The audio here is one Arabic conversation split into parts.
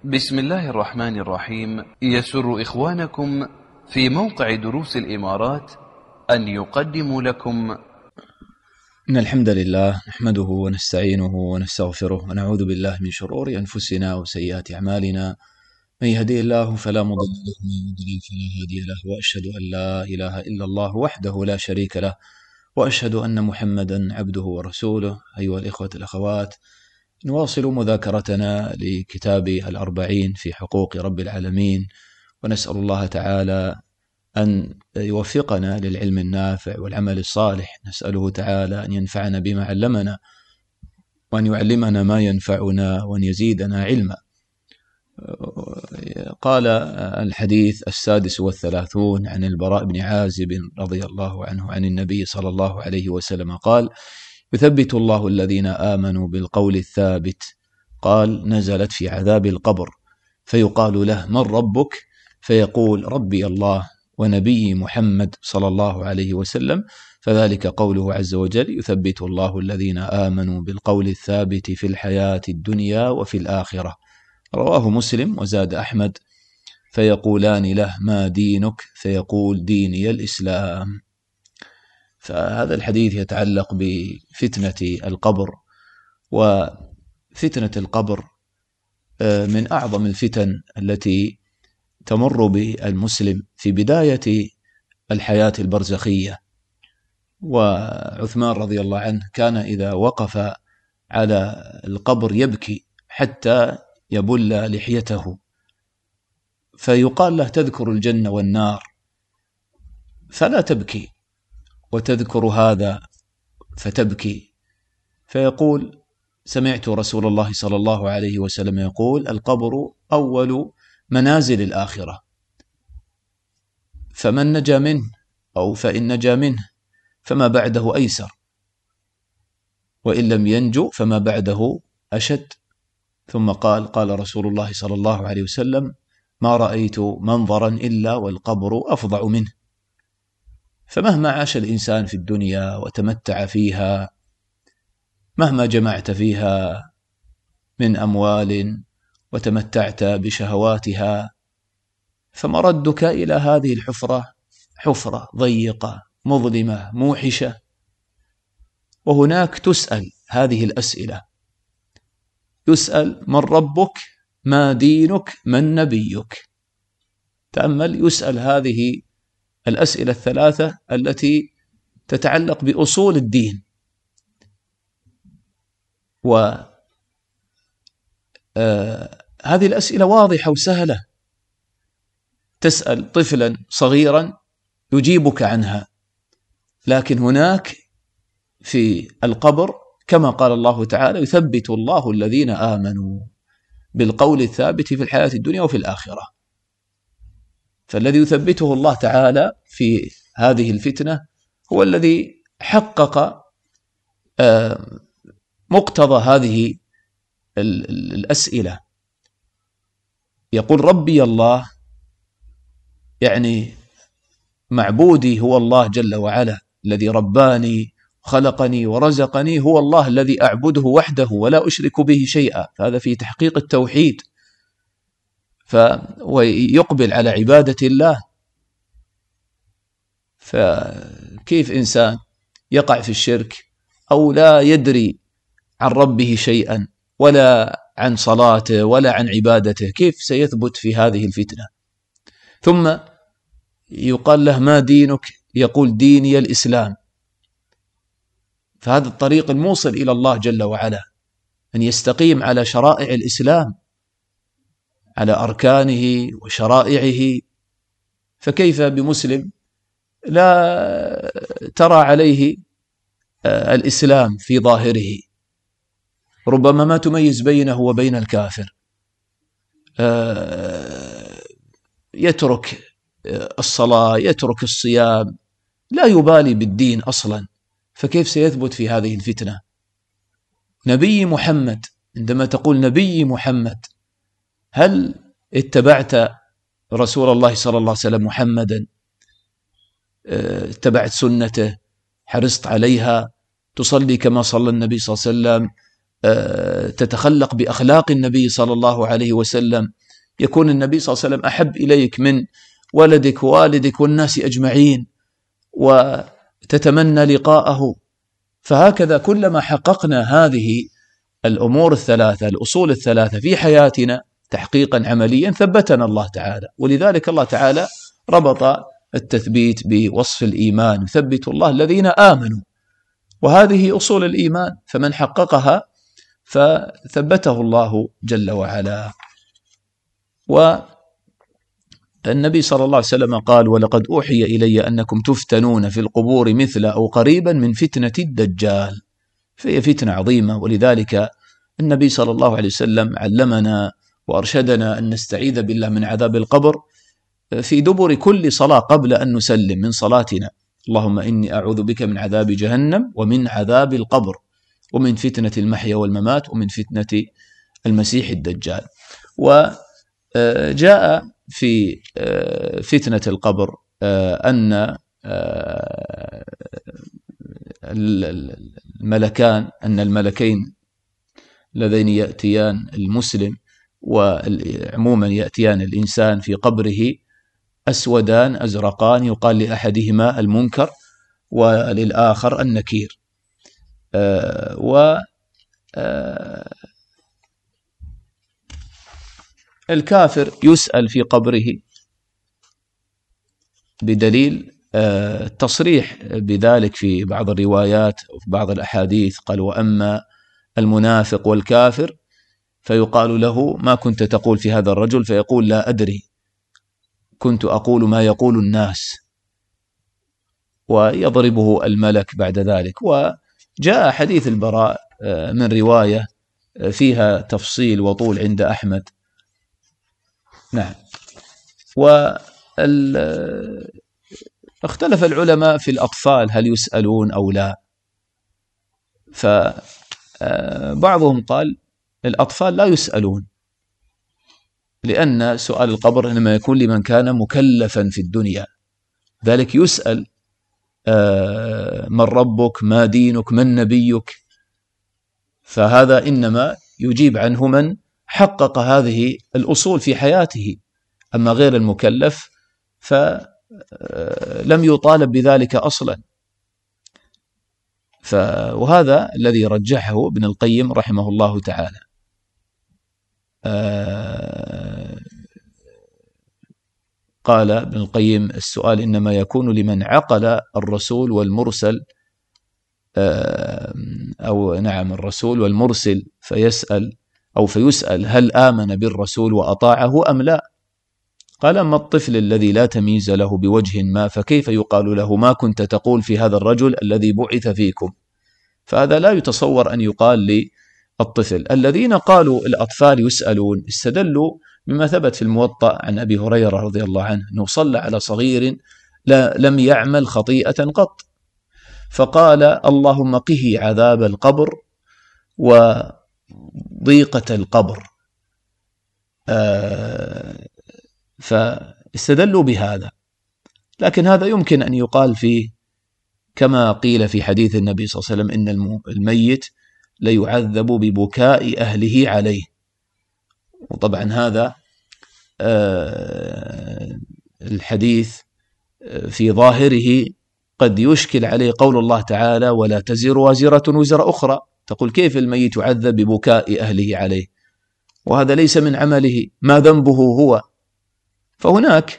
بسم الله الرحمن الرحيم. يسر إخوانكم في موقع دروس الإمارات أن يقدموا لكم إن الحمد لله نحمده ونستعينه ونستغفره ونعوذ بالله من شرور أنفسنا وسيئات أعمالنا. من يهدي الله فلا مضل له ومن يضلل فلا هادي له، وأشهد أن لا إله إلا الله وحده لا شريك له، وأشهد أن محمدا عبده ورسوله. أيها الإخوة الأخوات، نواصل مذاكرتنا لكتاب الأربعين في حقوق رب العالمين، ونسأل الله تعالى أن يوفقنا للعلم النافع والعمل الصالح. نسأله تعالى أن ينفعنا بما علمنا، وأن يعلمنا ما ينفعنا، وأن يزيدنا علما. قال الحديث 36 عن البراء بن عازب رضي الله عنه عن النبي صلى الله عليه وسلم قال: يثبت الله الذين آمنوا بالقول الثابت. قال: نزلت في عذاب القبر، فيقال له: من ربك؟ فيقول: ربي الله ونبي محمد صلى الله عليه وسلم. فذلك قوله عز وجل: يثبت الله الذين آمنوا بالقول الثابت في الحياة الدنيا وفي الآخرة. رواه مسلم. وزاد أحمد: فيقولان له: ما دينك؟ فيقول: ديني الإسلام. فهذا الحديث يتعلق بفتنة القبر، وفتنة القبر من أعظم الفتن التي تمر بالمسلم في بداية الحياة البرزخية. وعثمان رضي الله عنه كان إذا وقف على القبر يبكي حتى يبل لحيته، فيقال له: تذكر الجنة والنار فلا تبكي، وتذكر هذا فتبكي. فيقول: سمعت رسول الله صلى الله عليه وسلم يقول: القبر أول منازل الآخرة، فمن نجا منه أو فإن نجا منه فما بعده أيسر، وإن لم ينجو فما بعده أشد. ثم قال رسول الله صلى الله عليه وسلم: ما رأيت منظرا إلا والقبر أفظع منه. فمهما عاش الإنسان في الدنيا وتمتع فيها، مهما جمعت فيها من أموال وتمتعت بشهواتها، فمردك إلى هذه الحفرة حفرة ضيقة مظلمة موحشة، وهناك تسأل هذه الأسئلة: يسأل: من ربك؟ ما دينك؟ من نبيك؟ تأمل، يسأل هذه الأسئلة الثلاثة التي تتعلق بأصول الدين. وهذه الأسئلة واضحة وسهلة، تسأل طفلا صغيرا يجيبك عنها، لكن هناك في القبر كما قال الله تعالى: يثبت الله الذين آمنوا بالقول الثابت في الحياة الدنيا وفي الآخرة. فالذي يثبته الله تعالى في هذه الفتنة هو الذي حقق مقتضى هذه الأسئلة. يقول: ربي الله، يعني معبودي هو الله جل وعلا، الذي رباني خلقني ورزقني، هو الله الذي أعبده وحده ولا أشرك به شيئا. فهذا في تحقيق التوحيد، ويقبل على عبادة الله. فكيف إنسان يقع في الشرك أو لا يدري عن ربه شيئا ولا عن صلاته ولا عن عبادته، كيف سيثبت في هذه الفتنة؟ ثم يقال له: ما دينك؟ يقول: ديني الإسلام. فهذا الطريق الموصل إلى الله جل وعلا، أن يستقيم على شرائع الإسلام، على أركانه وشرائعه. فكيف بمسلم لا ترى عليه الإسلام في ظاهره، ربما ما تميز بينه وبين الكافر، يترك الصلاة، يترك الصيام، لا يبالي بالدين أصلا. فكيف سيثبت في هذه الفتنة؟ نبي محمد، عندما تقول نبي محمد، هل اتبعت رسول الله صلى الله عليه وسلم محمدا؟ اتبعت سنته، حرصت عليها، تصلي كما صلى النبي صلى الله عليه وسلم، تتخلق بأخلاق النبي صلى الله عليه وسلم، يكون النبي صلى الله عليه وسلم أحب إليك من ولدك ووالدك والناس أجمعين، وتتمنى لقاءه. فهكذا كلما حققنا هذه الأمور الثلاثة، الأصول الثلاثة في حياتنا تحقيقا عمليا، ثبتنا الله تعالى. ولذلك الله تعالى ربط التثبيت بوصف الإيمان، يثبت الله الذين آمنوا، وهذه أصول الإيمان، فمن حققها فثبته الله جل وعلا. والنبي صلى الله عليه وسلم قال: ولقد أوحي إلي أنكم تفتنون في القبور مثل أو قريبا من فتنة الدجال. فهي فتنة عظيمة، ولذلك النبي صلى الله عليه وسلم علمنا وأرشدنا أن نستعيذ بالله من عذاب القبر في دبر كل صلاة قبل أن نسلم من صلاتنا: اللهم إني أعوذ بك من عذاب جهنم ومن عذاب القبر ومن فتنة المحيا والممات ومن فتنة المسيح الدجال. وجاء في فتنة القبر أن الملكين اللذين يأتيان المسلم وعموما يأتيان الإنسان في قبره أسودان أزرقان، يقال لأحدهما المنكر وللآخر النكير. الكافر يسأل في قبره بدليل التصريح بذلك في بعض الروايات وفي بعض الأحاديث. قال: وأما المنافق والكافر فيقال له: ما كنت تقول في هذا الرجل؟ فيقول: لا أدري، كنت أقول ما يقول الناس. ويضربه الملك بعد ذلك. وجاء حديث البراء من رواية فيها تفصيل وطول عند أحمد. نعم. اختلف العلماء في الأطفال هل يسألون أو لا. فبعضهم قال الأطفال لا يسألون، لأن سؤال القبر إنما يكون لمن كان مكلفا في الدنيا، ذلك يسأل: من ربك؟ ما دينك؟ من نبيك؟ فهذا إنما يجيب عنه من حقق هذه الأصول في حياته، أما غير المكلف فلم يطالب بذلك أصلا. وهذا الذي رجحه ابن القيم رحمه الله تعالى. قال ابن القيم: السؤال إنما يكون لمن عقل الرسول والمرسل، أو نعم الرسول والمرسل، فيسأل هل آمن بالرسول وأطاعه أم لا. قال: أما الطفل الذي لا تمييز له بوجه ما فكيف يقال له ما كنت تقول في هذا الرجل الذي بعث فيكم؟ فهذا لا يتصور أن يقال للطفل. الذين قالوا الأطفال يسألون استدلوا بما ثبت في الموطأ عن أبي هريرة رضي الله عنه أنه صلى على صغير لم يعمل خطيئة قط، فقال: اللهم قه عذاب القبر وضيقة القبر. فاستدلوا بهذا. لكن هذا يمكن أن يقال فيه كما قيل في حديث النبي صلى الله عليه وسلم: إن الميت ليعذب ببكاء أهله عليه. وطبعا هذا الحديث في ظاهره قد يشكل عليه قول الله تعالى: ولا تزر وازرة وزر أخرى. تقول كيف الميت يعذب ببكاء أهله عليه وهذا ليس من عمله؟ ما ذنبه هو؟ فهناك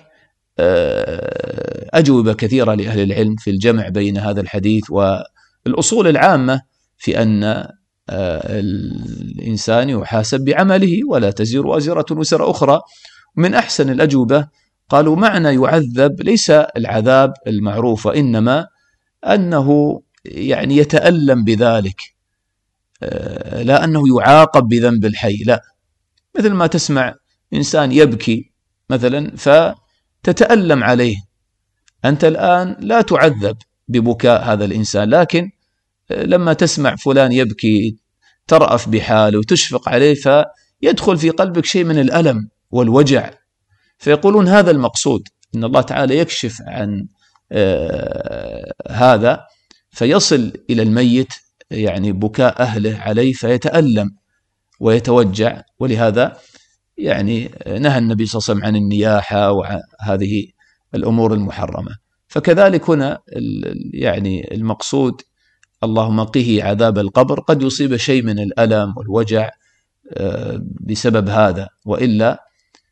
أجوبة كثيرة لأهل العلم في الجمع بين هذا الحديث والأصول العامة في أن الإنسان يحاسب بعمله ولا تزر وازرة وزر أخرى. من أحسن الأجوبة قالوا: معنى يعذب ليس العذاب المعروف، وإنما أنه يعني يتألم بذلك، لا أنه يعاقب بذنب الحي. لا، مثل ما تسمع إنسان يبكي مثلا فتتألم عليه، أنت الآن لا تعذب ببكاء هذا الإنسان، لكن لما تسمع فلان يبكي ترأف بحاله وتشفق عليه، فيدخل في قلبك شيء من الألم والوجع. فيقولون هذا المقصود، إن الله تعالى يكشف عن هذا فيصل إلى الميت يعني بكاء أهله عليه فيتألم ويتوجع، ولهذا يعني نهى النبي صلى الله عليه وسلم عن النياحة وهذه الأمور المحرمة. فكذلك هنا يعني المقصود اللهم قه عذاب القبر، قد يصيب شيء من الألم والوجع بسبب هذا، وإلا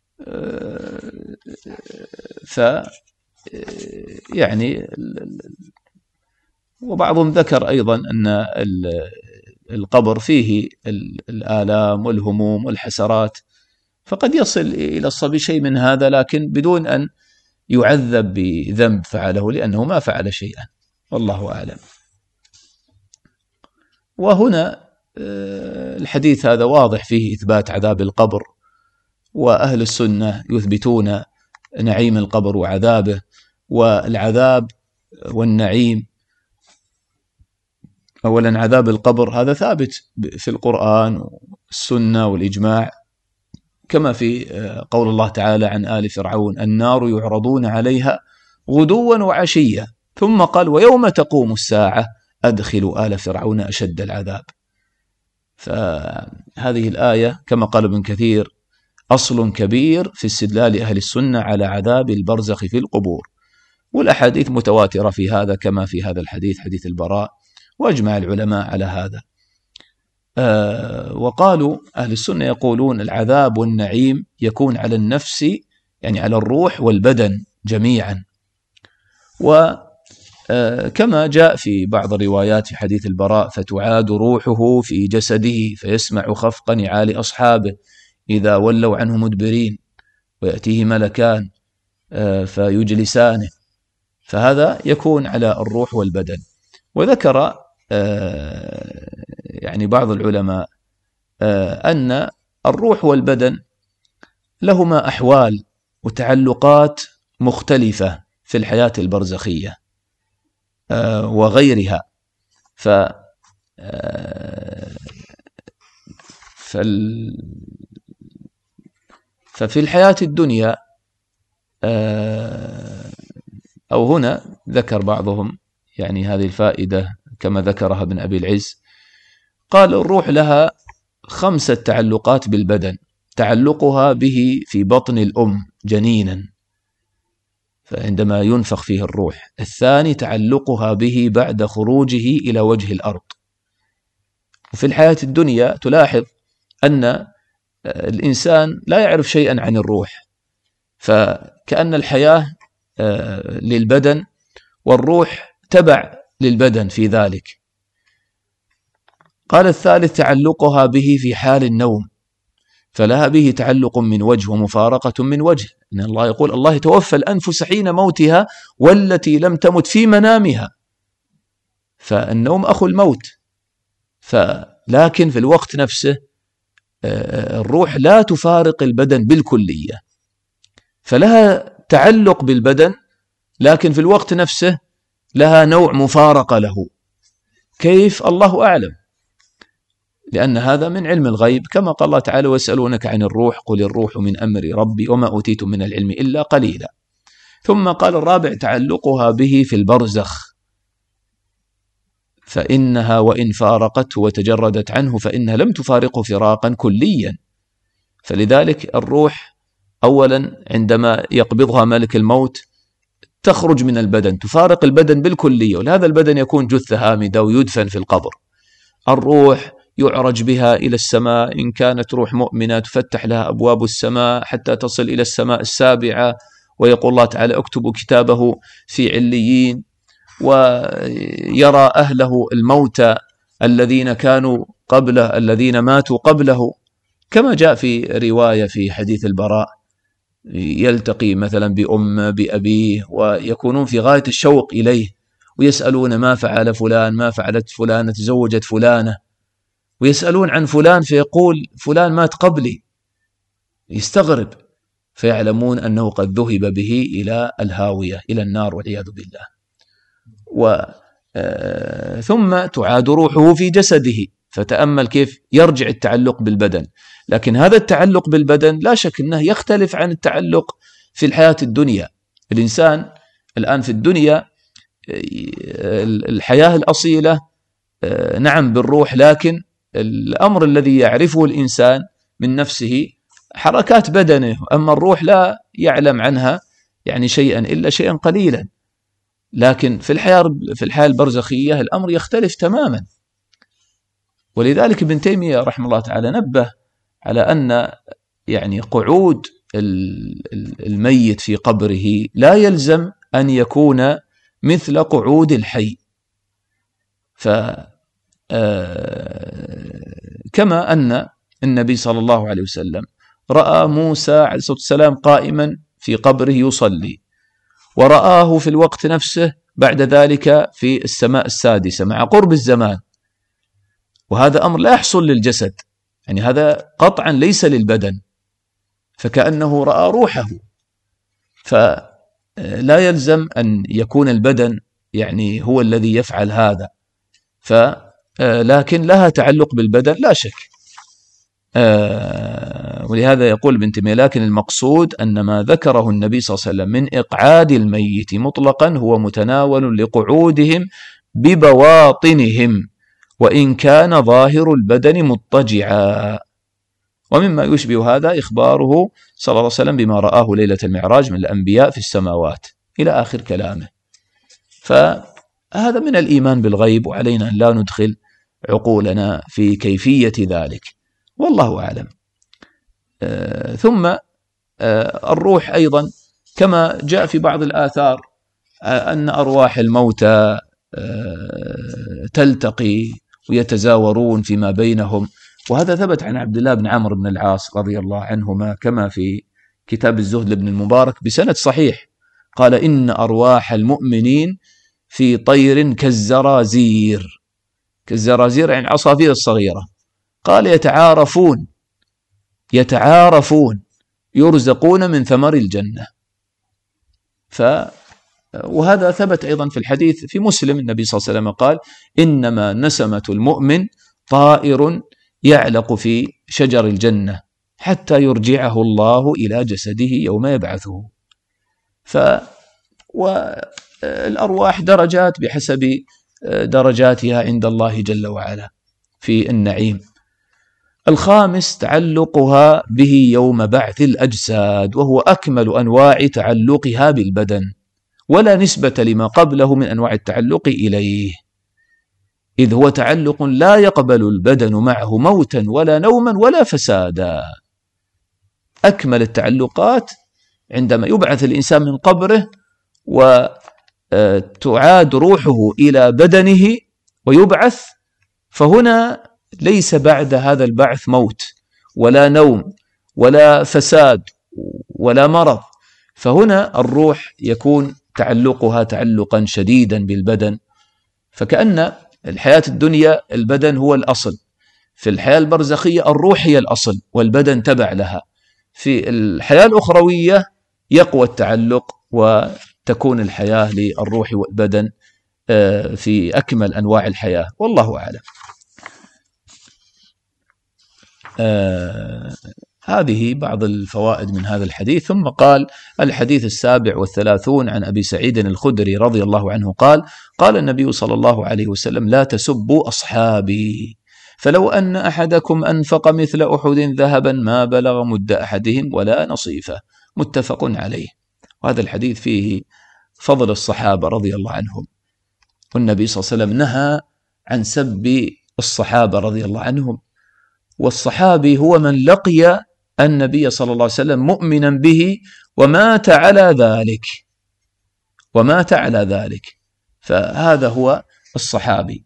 يعني وبعضهم ذكر أيضا أن القبر فيه الآلام والهموم والحسرات، فقد يصل إلى الصبي شيء من هذا، لكن بدون أن يعذب بذنب فعله لأنه ما فعل شيئا، والله أعلم. وهنا الحديث هذا واضح فيه إثبات عذاب القبر، وأهل السنة يثبتون نعيم القبر وعذابه. والعذاب والنعيم، أولا عذاب القبر هذا ثابت في القرآن والسنة والإجماع، كما في قول الله تعالى عن آل فرعون: النار يعرضون عليها غدوا وعشيا، ثم قال: ويوم تقوم الساعة أدخلوا آل فرعون أشد العذاب. فهذه الآية كما قال ابن كثير أصل كبير في استدلال أهل السنة على عذاب البرزخ في القبور، والأحاديث متواترة في هذا كما في هذا الحديث، حديث البراء، وأجمع العلماء على هذا. وقالوا أهل السنة يقولون العذاب والنعيم يكون على النفس، يعني على الروح والبدن جميعا. وكما جاء في بعض الروايات في حديث البراء: فتعاد روحه في جسده فيسمع خفق نعال أصحابه إذا ولوا عنه مدبرين، ويأتيه ملكان فيجلسانه. فهذا يكون على الروح والبدن. وذكر يعني بعض العلماء أن الروح والبدن لهما أحوال وتعلقات مختلفة في الحياة البرزخية وغيرها. ففي الحياة الدنيا أو هنا ذكر بعضهم يعني هذه الفائدة كما ذكرها ابن أبي العز، قال: الروح لها 5 تعلقات بالبدن: تعلقها به في بطن الأم جنينا، فعندما ينفخ فيه الروح. الثاني تعلقها به بعد خروجه إلى وجه الأرض. وفي الحياة الدنيا تلاحظ أن الإنسان لا يعرف شيئا عن الروح، فكأن الحياة للبدن والروح تبع للبدن في ذلك. قال: الثالث تعلقها به في حال النوم، فلها به تعلق من وجه ومفارقة من وجه، إن الله يقول: الله يتوفى الأنفس حين موتها والتي لم تمت في منامها. فالنوم أخو الموت، لكن في الوقت نفسه الروح لا تفارق البدن بالكلية، فلها تعلق بالبدن، لكن في الوقت نفسه لها نوع مفارقة له. كيف؟ الله أعلم، لأن هذا من علم الغيب، كما قال الله تعالى: ويسألونك عن الروح قل الروح من أمر ربي وما أوتيتم من العلم إلا قليلا. ثم قال: الرابع تعلقها به في البرزخ، فإنها وإن فارقته وتجردت عنه فإنها لم تفارقه فراقا كليا. فلذلك الروح أولا عندما يقبضها ملك الموت تخرج من البدن، تفارق البدن بالكلية، ولهذا البدن يكون جثة هامدة ويدفن في القبر. الروح يعرج بها إلى السماء، إن كانت روح مؤمنة تفتح لها أبواب السماء حتى تصل إلى السماء السابعة، ويقول الله تعالى: اكتبوا كتابه في عليين، ويرى أهله الموتى الذين كانوا قبله الذين ماتوا قبله، كما جاء في رواية في حديث البراء: يلتقي مثلا بأم بأبيه ويكونون في غاية الشوق إليه، ويسألون: ما فعل فلان؟ ما فعلت فلانة؟ تزوجت فلانة؟ ويسألون عن فلان فيقول: فلان مات قبلي. يستغرب، فيعلمون أنه قد ذهب به إلى الهاوية، إلى النار والعياذ بالله. ثم تعاد روحه في جسده، فتأمل كيف يرجع التعلق بالبدن. لكن هذا التعلق بالبدن لا شك أنه يختلف عن التعلق في الحياة الدنيا. الإنسان الآن في الدنيا الحياة الأصيلة نعم بالروح، لكن الأمر الذي يعرفه الإنسان من نفسه حركات بدنه، أما الروح لا يعلم عنها يعني شيئا إلا شيئا قليلا. لكن في الحياة البرزخية الأمر يختلف تماما. ولذلك ابن تيمية رحمه الله تعالى نبه على أن يعني قعود الميت في قبره لا يلزم أن يكون مثل قعود الحي. كما أن النبي صلى الله عليه وسلم رأى موسى عليه الصلاة والسلام قائما في قبره يصلي، ورآه في الوقت نفسه بعد ذلك في السماء السادسة مع قرب الزمان، وهذا أمر لا يحصل للجسد، يعني هذا قطعا ليس للبدن، فكأنه رأى روحه. فلا يلزم أن يكون البدن يعني هو الذي يفعل هذا، لكن لها تعلق بالبدن لا شك. ولهذا يقول ابن تيمية: لكن المقصود أن ما ذكره النبي صلى الله عليه وسلم من إقعاد الميت مطلقا هو متناول لقعودهم ببواطنهم، وإن كان ظاهر البدن مضطجعا. ومما يشبه هذا إخباره صلى الله عليه وسلم بما رآه ليلة المعراج من الأنبياء في السماوات إلى آخر كلامه. فهذا من الإيمان بالغيب، وعلينا أن لا ندخل عقولنا في كيفية ذلك، والله أعلم. ثم الروح أيضا كما جاء في بعض الآثار أن أرواح الموتى تلتقي ويتزاورون فيما بينهم، وهذا ثبت عن عبد الله بن عمرو بن العاص رضي الله عنهما كما في كتاب الزهد لابن المبارك بسند صحيح، قال: إن أرواح المؤمنين في طير كالزرازير. كالزرازير يعني العصافير الصغيرة. قال: يتعارفون يرزقون من ثمر الجنة. وهذا ثبت أيضا في الحديث في مسلم، النبي صلى الله عليه وسلم قال: إنما نسمة المؤمن طائر يعلق في شجر الجنة حتى يرجعه الله إلى جسده يوم يبعثه. والأرواح درجات بحسب درجاتها عند الله جل وعلا في النعيم. الخامس تعلقها به يوم بعث الأجساد، وهو أكمل أنواع تعلقها بالبدن، ولا نسبة لما قبله من أنواع التعلق إليه، إذ هو تعلق لا يقبل البدن معه موتا ولا نوما ولا فسادا. أكمل التعلقات عندما يبعث الإنسان من قبره وتعاد روحه إلى بدنه ويبعث، فهنا ليس بعد هذا البعث موت ولا نوم ولا فساد ولا مرض، فهنا الروح يكون تعلقها تعلقا شديدا بالبدن. فكأن الحياة الدنيا البدن هو الأصل، في الحياة البرزخية الروح هي الأصل والبدن تبع لها، في الحياة الأخروية يقوى التعلق وتكون الحياة للروح والبدن في أكمل أنواع الحياة، والله أعلم. هذه بعض الفوائد من هذا الحديث. ثم قال: الحديث 37 عن أبي سعيد الخدري رضي الله عنه قال: قال النبي صلى الله عليه وسلم: لا تسبوا أصحابي، فلو أن أحدكم أنفق مثل أحد ذهبا ما بلغ مد أحدهم ولا نصيفه، متفق عليه. وهذا الحديث فيه فضل الصحابة رضي الله عنهم، والنبي صلى الله عليه وسلم نهى عن سب الصحابة رضي الله عنهم. والصحابي هو من لقي النبي صلى الله عليه وسلم مؤمنا به ومات على ذلك، فهذا هو الصحابي.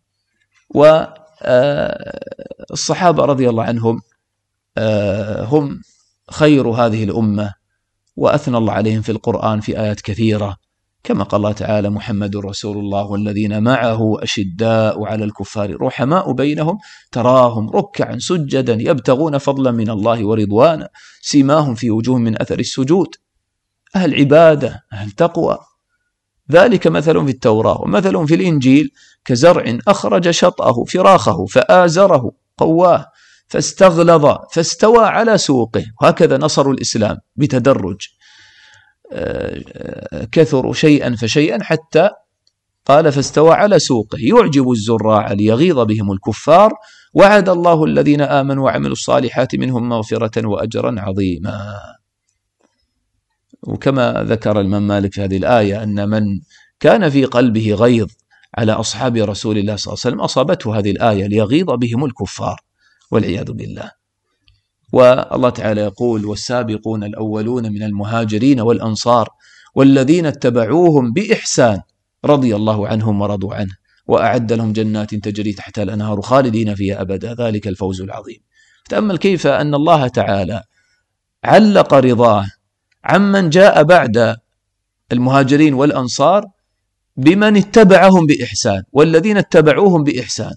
والصحابة رضي الله عنهم هم خير هذه الأمة، وأثنى الله عليهم في القرآن في آيات كثيرة، كما قال الله تعالى: محمد رسول الله والذين معه أشداء على الكفار رحماء بينهم تراهم ركعا سجدا يبتغون فضلا من الله ورضوانا سيماهم في وجوههم من أثر السجود، أهل عبادة أهل تقوى. ذلك مثل في التوراة ومثل في الإنجيل كزرع أخرج شطأه فراخه فآزره قواه فاستغلظ فاستوى على سوقه. وهكذا نصروا الإسلام بتدرج، كثروا شيئا فشيئا حتى قال فاستوى على سوقه يعجب الزراع ليغيظ بهم الكفار وعد الله الذين آمنوا وعملوا الصالحات منهم مغفرة وأجرا عظيما. وكما ذكر الإمام مالك في هذه الآية أن من كان في قلبه غيظ على أصحاب رسول الله صلى الله عليه وسلم أصابته هذه الآية ليغيظ بهم الكفار والعياذ بالله. والله تعالى يقول والسابقون الأولون من المهاجرين والأنصار والذين اتبعوهم بإحسان رضي الله عنهم ورضوا عنه وأعد لهم جنات تجري تحتها الأنهار خالدين فيها أبدا ذلك الفوز العظيم. تأمل كيف أن الله تعالى علق رضاه عمن جاء بعد المهاجرين والأنصار بمن اتبعهم بإحسان والذين اتبعوهم بإحسان.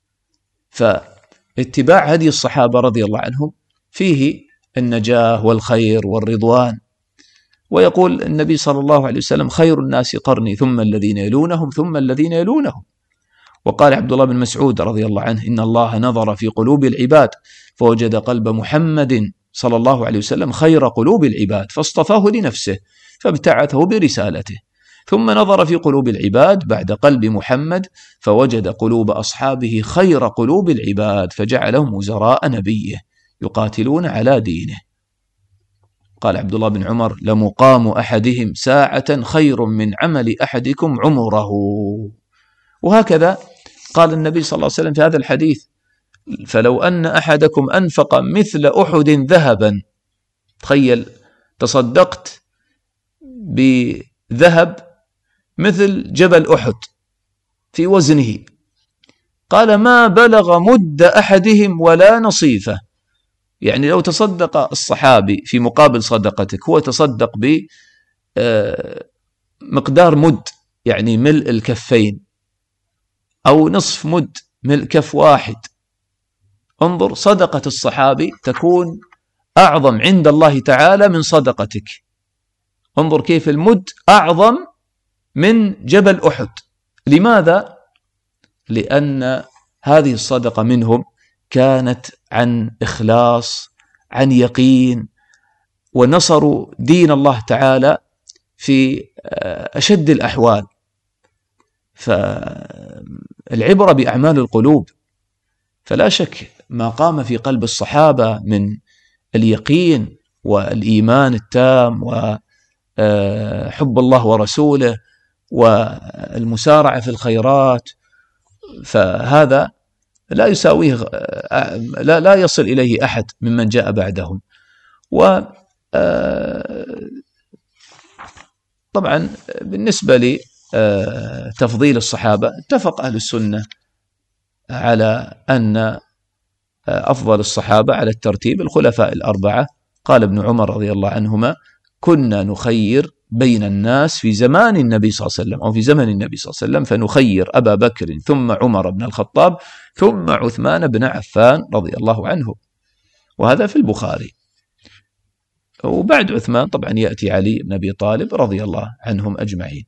فاتباع هدي الصحابة رضي الله عنهم فيه النجاة والخير والرضوان. ويقول النبي صلى الله عليه وسلم خير الناس قرني ثم الذين يلونهم ثم الذين يلونهم. وقال عبد الله بن مسعود رضي الله عنه إن الله نظر في قلوب العباد فوجد قلب محمد صلى الله عليه وسلم خير قلوب العباد فاصطفاه لنفسه فابتعثه برسالته، ثم نظر في قلوب العباد بعد قلب محمد فوجد قلوب أصحابه خير قلوب العباد فجعلهم وزراء نبيه يقاتلون على دينه. قال عبد الله بن عمر لمقام أحدهم ساعة خير من عمل أحدكم عمره. وهكذا قال النبي صلى الله عليه وسلم في هذا الحديث فلو أن أحدكم أنفق مثل أحد ذهبا، تخيل تصدقت بذهب مثل جبل أحد في وزنه، قال ما بلغ مد أحدهم ولا نصيفه. يعني لو تصدق الصحابي في مقابل صدقتك هو تصدق بمقدار مد يعني ملء الكفين أو نصف مد ملء كف واحد، انظر صدقة الصحابي تكون أعظم عند الله تعالى من صدقتك. انظر كيف المد أعظم من جبل أحد. لماذا؟ لأن هذه الصدقة منهم كانت عن إخلاص عن يقين ونصروا دين الله تعالى في أشد الأحوال. فالعبرة بأعمال القلوب، فلا شك ما قام في قلب الصحابة من اليقين والإيمان التام وحب الله ورسوله والمسارعة في الخيرات، فهذا لا يساويه لا يصل إليه أحد ممن جاء بعدهم. طبعا بالنسبة لتفضيل الصحابة اتفق أهل السنة على أن أفضل الصحابة على الترتيب الخلفاء الأربعة. قال ابن عمر رضي الله عنهما كنا نخير بين الناس في زمان النبي صلى الله عليه وسلم أو في زمن النبي صلى الله عليه وسلم فنخير أبا بكر ثم عمر بن الخطاب ثم عثمان بن عفان رضي الله عنه، وهذا في البخاري. وبعد عثمان طبعا يأتي علي بن أبي طالب رضي الله عنهم أجمعين.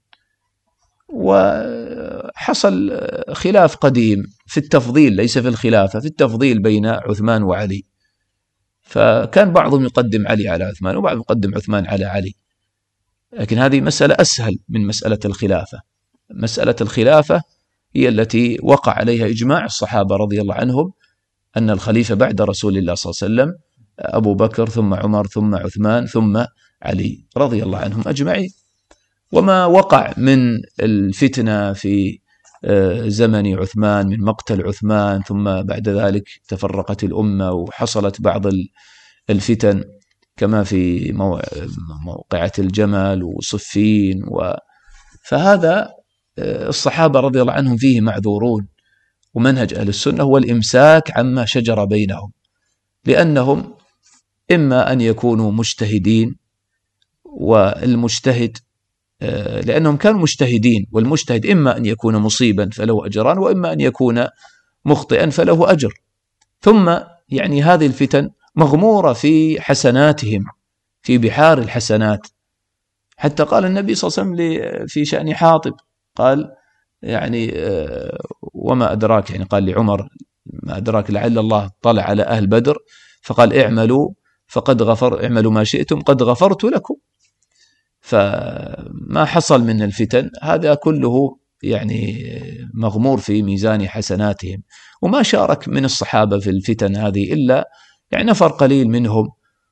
وحصل خلاف قديم في التفضيل ليس في الخلافة، في التفضيل بين عثمان وعلي، فكان بعضهم يقدم علي على عثمان وبعضهم يقدم عثمان على علي، لكن هذه مسألة أسهل من مسألة الخلافة. مسألة الخلافة هي التي وقع عليها إجماع الصحابة رضي الله عنهم أن الخليفة بعد رسول الله صلى الله عليه وسلم أبو بكر ثم عمر ثم عثمان ثم علي رضي الله عنهم أجمعين. وما وقع من الفتنة في زمن عثمان من مقتل عثمان ثم بعد ذلك تفرقت الأمة وحصلت بعض الفتن كما في موقعة الجمل وصفين فهذا الصحابة رضي الله عنهم فيه معذورون. ومنهج أهل السنة هو الإمساك عما شجر بينهم، لأنهم إما أن يكونوا مجتهدين، والمجتهد لأنهم كانوا مجتهدين، والمجتهد إما أن يكون مصيبا فله أجران وإما أن يكون مخطئا فله أجر. ثم يعني هذه الفتن مغمورة في حسناتهم في بحار الحسنات، حتى قال النبي صلى الله عليه وسلم في شأن حاطب قال يعني وما أدراك، يعني قال لعمر ما أدراك لعل الله طلع على أهل بدر فقال اعملوا اعملوا ما شئتم قد غفرت لكم. فما حصل من الفتن هذا كله يعني مغمور في ميزان حسناتهم. وما شارك من الصحابة في الفتن هذه إلا يعني نفر قليل منهم،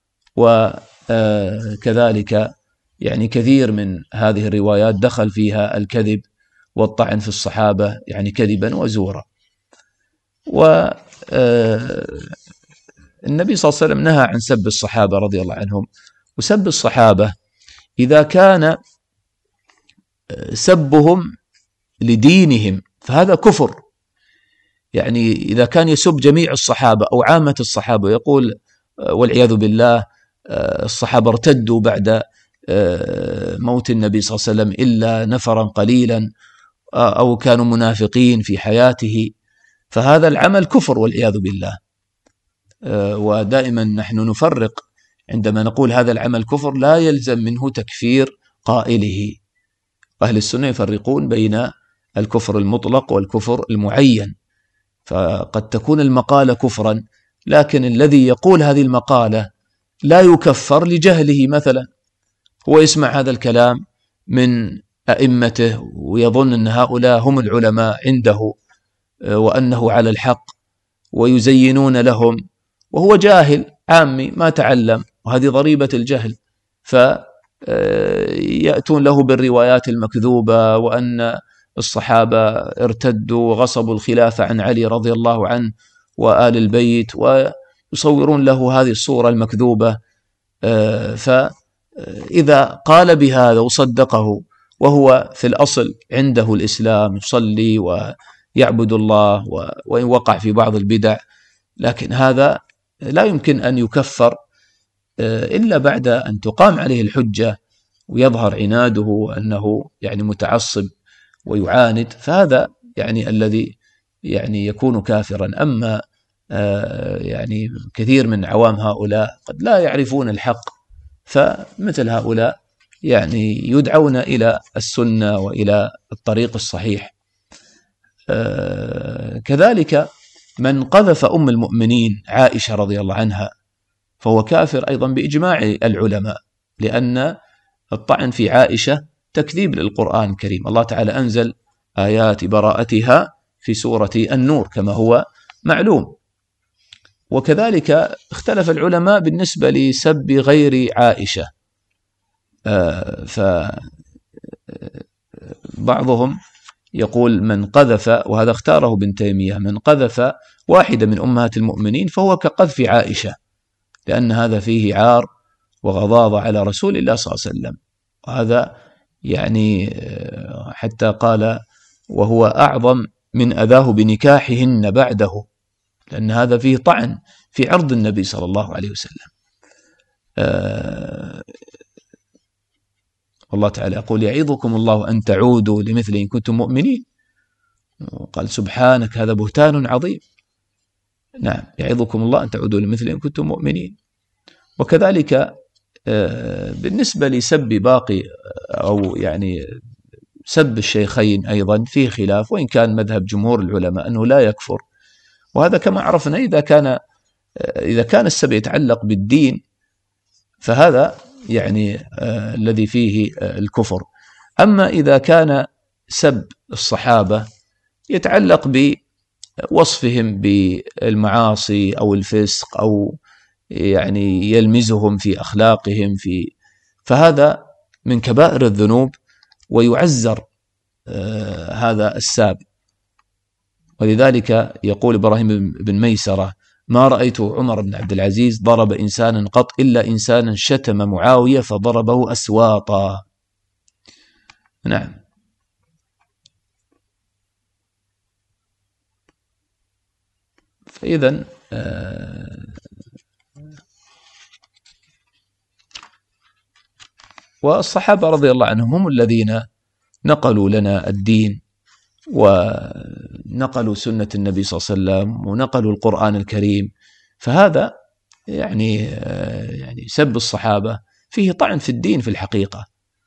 وكذلك يعني كثير من هذه الروايات دخل فيها الكذب والطعن في الصحابة يعني كذبا وزورا. والنبي صلى الله عليه وسلم نهى عن سب الصحابة رضي الله عنهم. وسب الصحابة إذا كان سبهم لدينهم فهذا كفر، يعني إذا كان يسب جميع الصحابة أو عامة الصحابة يقول والعياذ بالله الصحابة ارتدوا بعد موت النبي صلى الله عليه وسلم إلا نفرا قليلا أو كانوا منافقين في حياته، فهذا العمل كفر والعياذ بالله. ودائما نحن نفرق عندما نقول هذا العمل كفر، لا يلزم منه تكفير قائله. أهل السنة يفرقون بين الكفر المطلق والكفر المعين، فقد تكون المقالة كفرا لكن الذي يقول هذه المقالة لا يكفر لجهله، مثلا هو يسمع هذا الكلام من أئمته ويظن أن هؤلاء هم العلماء عنده وأنه على الحق ويزينون لهم، وهو جاهل عامي ما تعلم، وهذه ضريبة الجهل، فيأتون له بالروايات المكذوبة وأن الصحابة ارتدوا وغصبوا الخلافة عن علي رضي الله عنه وآل البيت، ويصورون له هذه الصورة المكذوبة. فإذا قال بهذا وصدقه وهو في الأصل عنده الإسلام يصلي ويعبد الله وإن وقع في بعض البدع، لكن هذا لا يمكن أن يكفر إلا بعد أن تقام عليه الحجة ويظهر عناده وأنه يعني متعصب ويعاند، فهذا يعني الذي يعني يكون كافرا. أما يعني كثير من عوام هؤلاء قد لا يعرفون الحق، فمثل هؤلاء يعني يدعون إلى السنة وإلى الطريق الصحيح. كذلك من قذف أم المؤمنين عائشة رضي الله عنها فهو كافر أيضا بإجماع العلماء، لأن الطعن في عائشة تكذيب للقرآن الكريم. الله تعالى أنزل آيات براءتها في سورة النور كما هو معلوم. وكذلك اختلف العلماء بالنسبة لسب غير عائشة، فبعضهم يقول من قذف، وهذا اختاره ابن تيمية، من قذف واحدة من أمهات المؤمنين فهو كقذف عائشة، لأن هذا فيه عار وغضاضة على رسول الله صلى الله عليه وسلم. وهذا يعني حتى قال وهو أعظم من أذاه بنكاحهن بعده، لأن هذا فيه طعن في عرض النبي صلى الله عليه وسلم. والله تعالى يقول يعظكم الله أن تعودوا لمثل إن كنتم مؤمنين، قال سبحانك هذا بهتان عظيم. نعم، يعظكم الله أن تعودوا لمثل إن كنتم مؤمنين. وكذلك بالنسبة لسب باقي أو يعني سب الشيخين أيضا فيه خلاف، وإن كان مذهب جمهور العلماء أنه لا يكفر. وهذا كما عرفنا إذا كان السب يتعلق بالدين فهذا يعني الذي فيه الكفر. أما إذا كان سب الصحابة يتعلق بوصفهم بالمعاصي أو الفسق أو يعني يلمزهم في أخلاقهم فهذا من كبائر الذنوب ويعزر هذا الساب. ولذلك يقول إبراهيم بن ميسرة ما رأيت عمر بن عبد العزيز ضرب إنسانا قط إلا إنسانا شتم معاوية فضربه أسواطا. نعم. فإذن والصحابة رضي الله عنهم هم الذين نقلوا لنا الدين ونقلوا سنة النبي صلى الله عليه وسلم ونقلوا القرآن الكريم، فهذا يعني سب الصحابة فيه طعن في الدين في الحقيقة.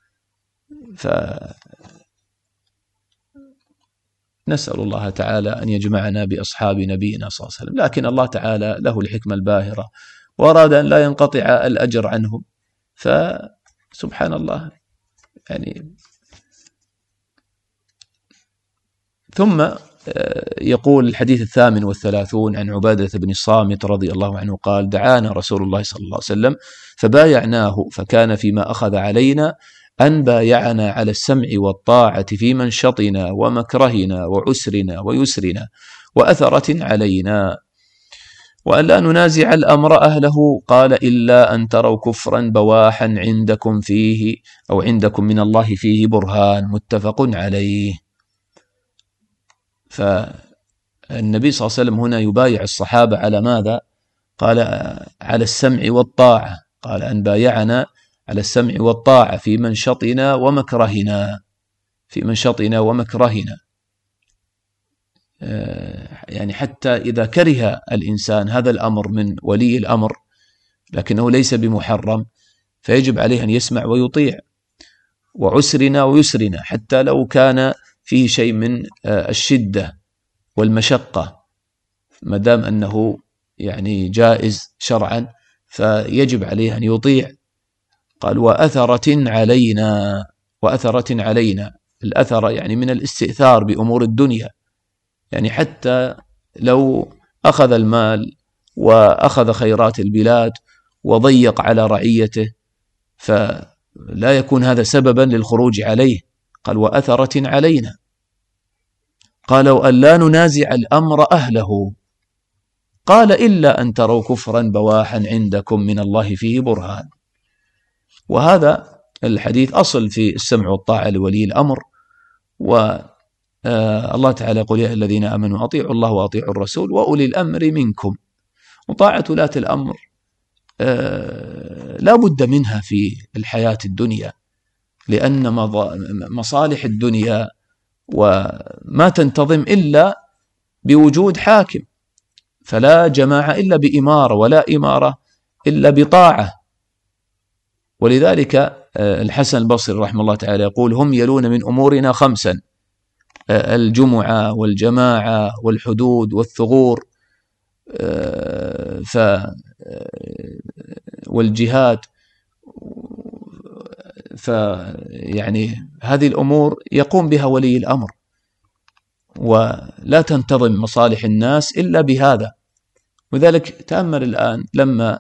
نسأل الله تعالى أن يجمعنا بأصحاب نبينا صلى الله عليه وسلم، لكن الله تعالى له الحكمة الباهرة وأراد أن لا ينقطع الأجر عنهم، فسبحان الله يعني ثم يقول الحديث 38 عن عبادة بن الصامت رضي الله عنه قال: دعانا رسول الله صلى الله عليه وسلم فبايعناه، فكان فيما أخذ علينا أن بايعنا على السمع والطاعة في منشطنا ومكرهنا وعسرنا ويسرنا وأثرة علينا، وأن لا ننازع الأمر أهله. قال: إلا أن تروا كفرا بواحا عندكم فيه أو عندكم من الله فيه برهان. متفق عليه. فالنبي صلى الله عليه وسلم هنا يبايع الصحابة على ماذا؟ قال: على السمع والطاعة. قال: أن بايعنا على السمع والطاعة في منشطنا ومكرهنا، في منشطنا ومكرهنا، يعني حتى إذا كره الإنسان هذا الأمر من ولي الأمر لكنه ليس بمحرم فيجب عليه أن يسمع ويطيع. وعسرنا ويسرنا، حتى لو كان فيه شيء من الشدة والمشقة ما دام أنه يعني جائز شرعا فيجب عليه أن يطيع. قال: وأثرة علينا. وأثرة علينا، الأثر يعني من الاستئثار بأمور الدنيا، يعني حتى لو أخذ المال وأخذ خيرات البلاد وضيق على رعيته فلا يكون هذا سببا للخروج عليه. قال: وأثرة علينا. قالوا: أن لا ننازع الأمر أهله. قال: إلا أن تروا كفرا بواحا عندكم من الله فيه برهان. وهذا الحديث أصل في السمع والطاعة لولي الأمر. والله تعالى يقول: يا الذين آمنوا أطيعوا الله وأطيعوا الرسول وأولي الأمر منكم. وطاعة ولاة الأمر لا بد منها في الحياة الدنيا، لأن مصالح الدنيا وما تنتظم إلا بوجود حاكم، فلا جماعة إلا بإمارة، ولا إمارة إلا بطاعة. ولذلك الحسن البصري رحمه الله تعالى يقول: هم يلون من أمورنا 5: الجمعة والجماعة والحدود والثغور والجهاد. فيعني هذه الأمور يقوم بها ولي الأمر، ولا تنتظم مصالح الناس إلا بهذا. وذلك تأمل الآن لما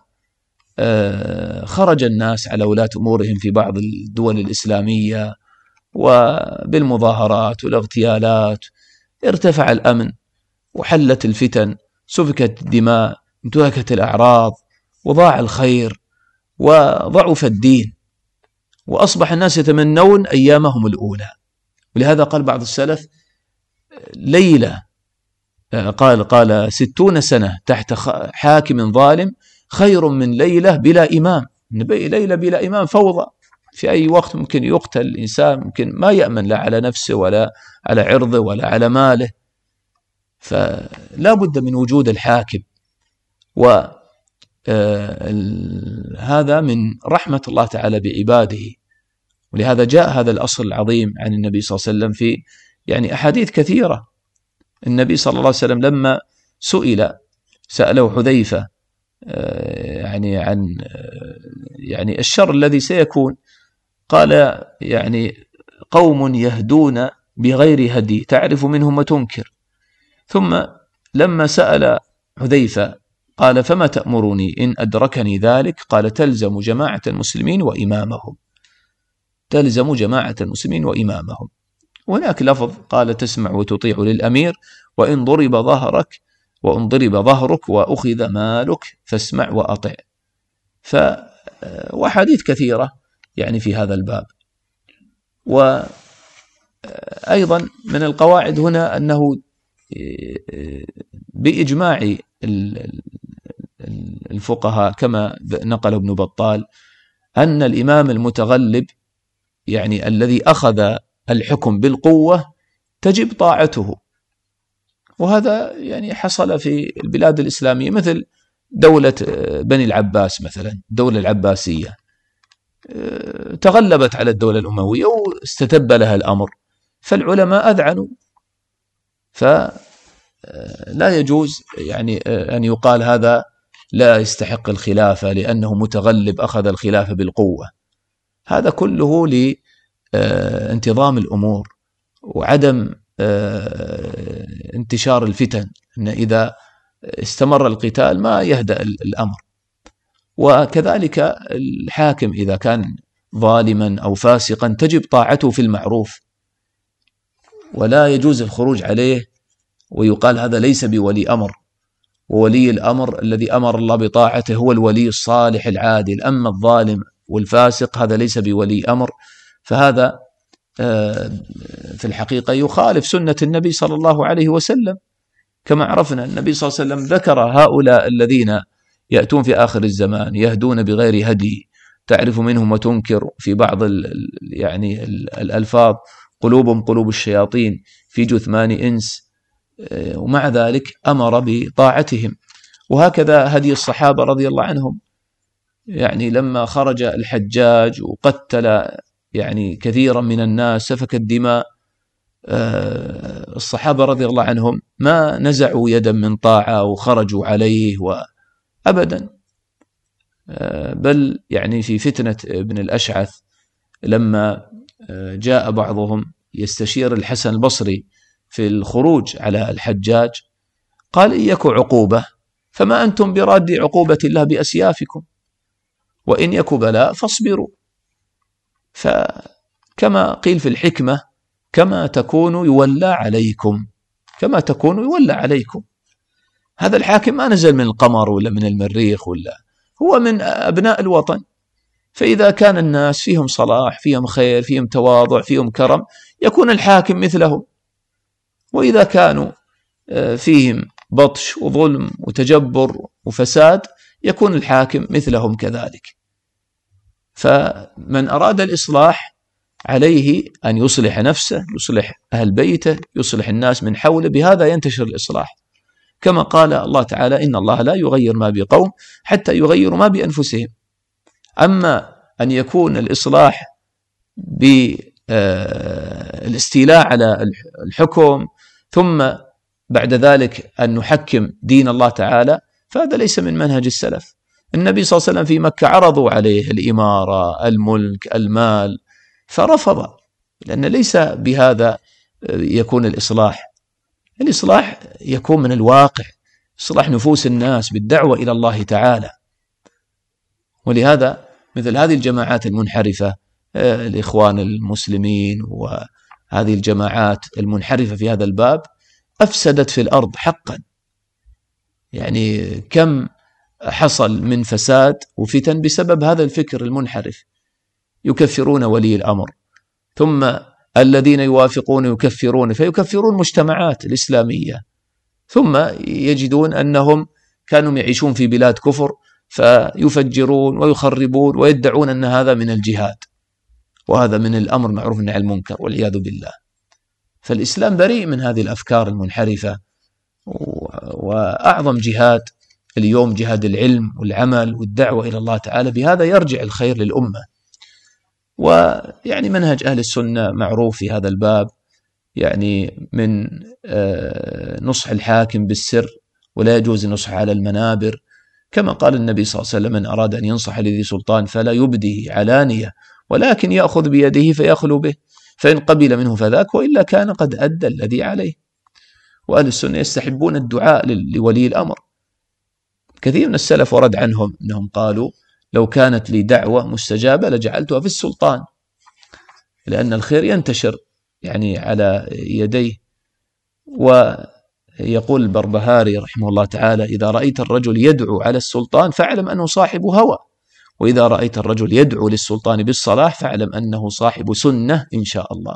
خرج الناس على ولاة أمورهم في بعض الدول الإسلامية وبالمظاهرات والاغتيالات ارتفع الأمن وحلت الفتن، سفكت الدماء، انتهكت الأعراض، وضاع الخير، وضعف الدين، وأصبح الناس يتمنون أيامهم الأولى. ولهذا قال بعض السلف: ليلة قال 60 سنة تحت حاكم ظالم خير من ليلة بلا إمام. ليلة بلا إمام فوضى، في أي وقت ممكن يقتل الإنسان، ممكن ما يأمن لا على نفسه ولا على عرضه ولا على ماله. فلا بد من وجود الحاكم، وهذا من رحمة الله تعالى بعباده. ولهذا جاء هذا الأصل العظيم عن النبي صلى الله عليه وسلم في يعني أحاديث كثيرة. النبي صلى الله عليه وسلم لما سأله حذيفة يعني عن يعني الشر الذي سيكون، قال: يعني قوم يهدون بغير هدي تعرف منهم وتنكر. ثم لما سأل حذيفة قال: فما تأمرني إن أدركني ذلك؟ قال: تلزم جماعة المسلمين وإمامهم. تلزم جماعة المسلمين وإمامهم. وهناك لفظ قال: تسمع وتطيع للأمير وإن ضرب ظهرك وأخذ مالك فاسمع وأطع. وحديث كثيرة يعني في هذا الباب. وأيضا من القواعد هنا أنه بإجماع الفقهاء كما نقل ابن بطال أن الإمام المتغلب يعني الذي أخذ الحكم بالقوة تجب طاعته. وهذا يعني حصل في البلاد الإسلامية مثل دولة بني العباس مثلا، الدولة العباسية تغلبت على الدولة الأموية واستتب لها الأمر، فالعلماء أذعنوا. فلا يجوز يعني أن يقال هذا لا يستحق الخلافة لأنه متغلب أخذ الخلافة بالقوة. هذا كله لانتظام الأمور وعدم انتشار الفتن، أن إذا استمر القتال ما يهدأ الأمر. وكذلك الحاكم إذا كان ظالما أو فاسقا تجب طاعته في المعروف، ولا يجوز الخروج عليه ويقال هذا ليس بولي أمر، وولي الأمر الذي أمر الله بطاعته هو الولي الصالح العادل، أما الظالم والفاسق هذا ليس بولي أمر. فهذا في الحقيقة يخالف سنة النبي صلى الله عليه وسلم. كما عرفنا النبي صلى الله عليه وسلم ذكر هؤلاء الذين يأتون في آخر الزمان يهدون بغير هدي، تعرف منهم وتنكر، في بعض يعني الألفاظ قلوبهم قلوب الشياطين في جثمان إنس، ومع ذلك أمر بطاعتهم. وهكذا هدي الصحابة رضي الله عنهم، يعني لما خرج الحجاج وقتل يعني كثيرا من الناس سفك الدماء، الصحابة رضي الله عنهم ما نزعوا يدا من طاعة وخرجوا عليه أبدا، بل يعني في فتنة ابن الأشعث لما جاء بعضهم يستشير الحسن البصري في الخروج على الحجاج قال: إن يك عقوبة فما أنتم براد عقوبة الله بأسيافكم، وإن يك بلاء فاصبروا. فكما قيل في الحكمة: كما تكون يولى عليكم، كما تكون يولى عليكم. هذا الحاكم ما نزل من القمر ولا من المريخ، ولا هو من أبناء الوطن. فإذا كان الناس فيهم صلاح، فيهم خير، فيهم تواضع، فيهم كرم، يكون الحاكم مثلهم. وإذا كانوا فيهم بطش وظلم وتجبر وفساد، يكون الحاكم مثلهم كذلك. فمن أراد الإصلاح عليه أن يصلح نفسه، يصلح أهل بيته، يصلح الناس من حوله، بهذا ينتشر الإصلاح. كما قال الله تعالى: إن الله لا يغير ما بقوم حتى يغيروا ما بأنفسهم. أما أن يكون الإصلاح بالاستيلاء على الحكم ثم بعد ذلك أن نحكم دين الله تعالى، فهذا ليس من منهج السلف. النبي صلى الله عليه وسلم في مكة عرضوا عليه الإمارة، الملك، المال، فرفض، لأن ليس بهذا يكون الإصلاح. الإصلاح يكون من الواقع، إصلاح نفوس الناس بالدعوة إلى الله تعالى. ولهذا مثل هذه الجماعات المنحرفة، الإخوان المسلمين وهذه الجماعات المنحرفة في هذا الباب، أفسدت في الأرض حقا. يعني كم حصل من فساد وفتن بسبب هذا الفكر المنحرف. يكفرون ولي الأمر، ثم الذين يوافقون يكفرون، فيكفرون المجتمعات الإسلامية، ثم يجدون أنهم كانوا يعيشون في بلاد كفر فيفجرون ويخربون ويدعون أن هذا من الجهاد، وهذا من الأمر معروف والنهي عن المنكر، والعياذ بالله. فالإسلام بريء من هذه الأفكار المنحرفة. وأعظم جهاد اليوم جهاد العلم والعمل والدعوة إلى الله تعالى، بهذا يرجع الخير للأمة. ويعني منهج أهل السنة معروف في هذا الباب، يعني من نصح الحاكم بالسر، ولا يجوز النصح على المنابر، كما قال النبي صلى الله عليه وسلم: من أراد أن ينصح لذي سلطان فلا يبديه علانية، ولكن يأخذ بيده فيخلو به، فإن قبل منه فذاك، وإلا كان قد أدى الذي عليه. وأهل السنة يستحبون الدعاء لولي الأمر. كثير من السلف ورد عنهم أنهم قالوا: لو كانت لي دعوة مستجابة لجعلتها في السلطان، لأن الخير ينتشر يعني على يديه. ويقول البربهاري رحمه الله تعالى: إذا رأيت الرجل يدعو على السلطان فاعلم أنه صاحب هوى، وإذا رأيت الرجل يدعو للسلطان بالصلاح فاعلم أنه صاحب سنة إن شاء الله.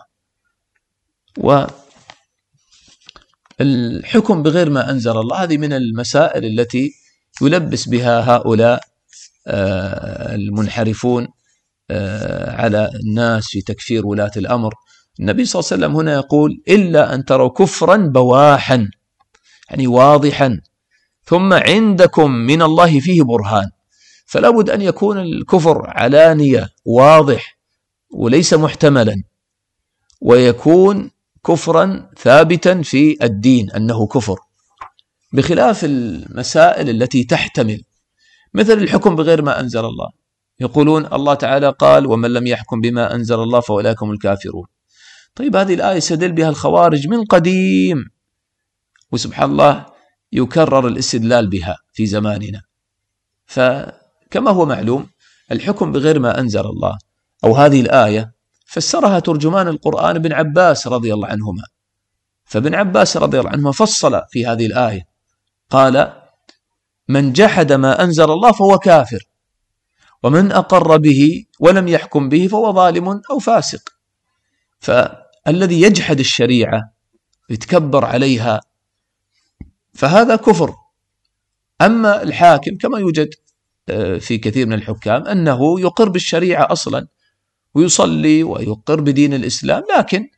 والحكم بغير ما أنزل الله هذه من المسائل التي يلبس بها هؤلاء المنحرفون على الناس في تكفير ولاة الأمر. النبي صلى الله عليه وسلم هنا يقول: إلا أن تروا كفرا بواحا، يعني واضحا، ثم عندكم من الله فيه برهان. فلا بد أن يكون الكفر علانية واضح وليس محتملا، ويكون كفرا ثابتا في الدين أنه كفر، بخلاف المسائل التي تحتمل، مثل الحكم بغير ما أنزل الله. يقولون الله تعالى قال: ومن لم يحكم بما أنزل الله فأولئك هم الكافرون. طيب هذه الآية استدل بها الخوارج من قديم، وسبحان الله يكرر الاستدلال بها في زماننا. فكما هو معلوم الحكم بغير ما أنزل الله أو هذه الآية فسرها ترجمان القرآن ابن عباس رضي الله عنهما. فابن عباس رضي الله عنهما فصل في هذه الآية قال: من جحد ما أنزل الله فهو كافر، ومن أقر به ولم يحكم به فهو ظالم أو فاسق. فالذي يجحد الشريعة يتكبر عليها فهذا كفر. أما الحاكم كما يوجد في كثير من الحكام أنه يقر بالشريعة أصلا ويصلي ويقر بدين الإسلام، لكن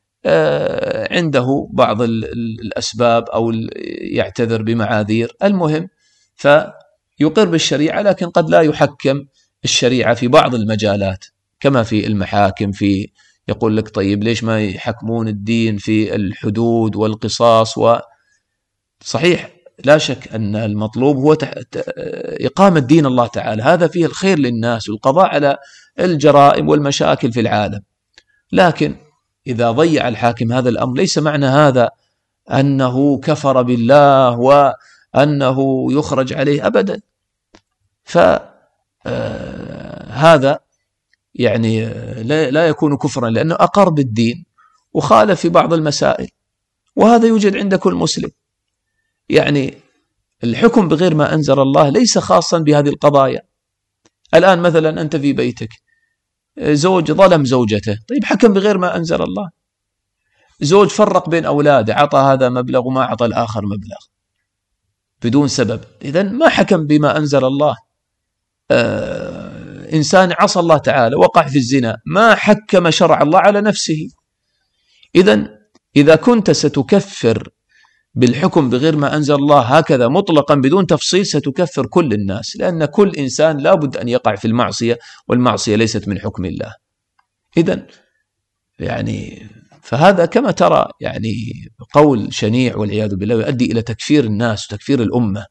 عنده بعض الأسباب أو يعتذر بمعاذير، المهم فيقر بالشريعة لكن قد لا يحكم الشريعة في بعض المجالات كما في المحاكم. في يقول لك طيب ليش ما يحكمون الدين في الحدود والقصاص؟ صحيح لا شك أن المطلوب هو إقامة دين الله تعالى، هذا فيه الخير للناس والقضاء على الجرائم والمشاكل في العالم. لكن إذا ضيع الحاكم هذا الأمر ليس معنى هذا أنه كفر بالله وأنه يخرج عليه أبدا. فهذا يعني لا يكون كفرا لأنه أقر بالدين وخالف في بعض المسائل، وهذا يوجد عند كل مسلم. يعني الحكم بغير ما أنزل الله ليس خاصا بهذه القضايا. الآن مثلا أنت في بيتك زوج ظلم زوجته، طيب حكم بغير ما أنزل الله. زوج فرق بين أولاده، عطى هذا مبلغ وما عطى الآخر مبلغ بدون سبب، إذن ما حكم بما أنزل الله. إنسان عصى الله تعالى وقع في الزنا، ما حكم شرع الله على نفسه. إذن إذا كنت ستكفر بالحكم بغير ما أنزل الله هكذا مطلقا بدون تفصيل ستكفر كل الناس، لأن كل إنسان لا بد أن يقع في المعصية، والمعصية ليست من حكم الله. إذن يعني فهذا كما ترى يعني قول شنيع والعياذ بالله يؤدي إلى تكفير الناس وتكفير الأمة.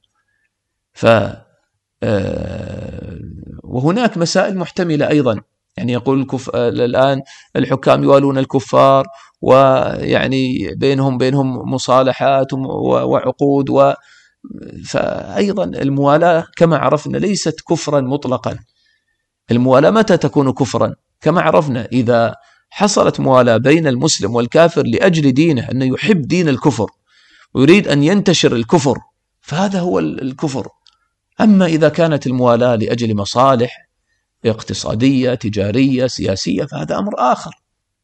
وهناك مسائل محتملة أيضا، يعني يقول الآن الحكام يوالون الكفار ويعني بينهم مصالحات وعقود فأيضا الموالاة كما عرفنا ليست كفرا مطلقا. الموالاة متى تكون كفرا؟ كما عرفنا إذا حصلت موالاة بين المسلم والكافر لأجل دينه، أنه يحب دين الكفر ويريد أن ينتشر الكفر، فهذا هو الكفر. أما إذا كانت الموالاة لأجل مصالح اقتصادية تجارية سياسية فهذا أمر آخر.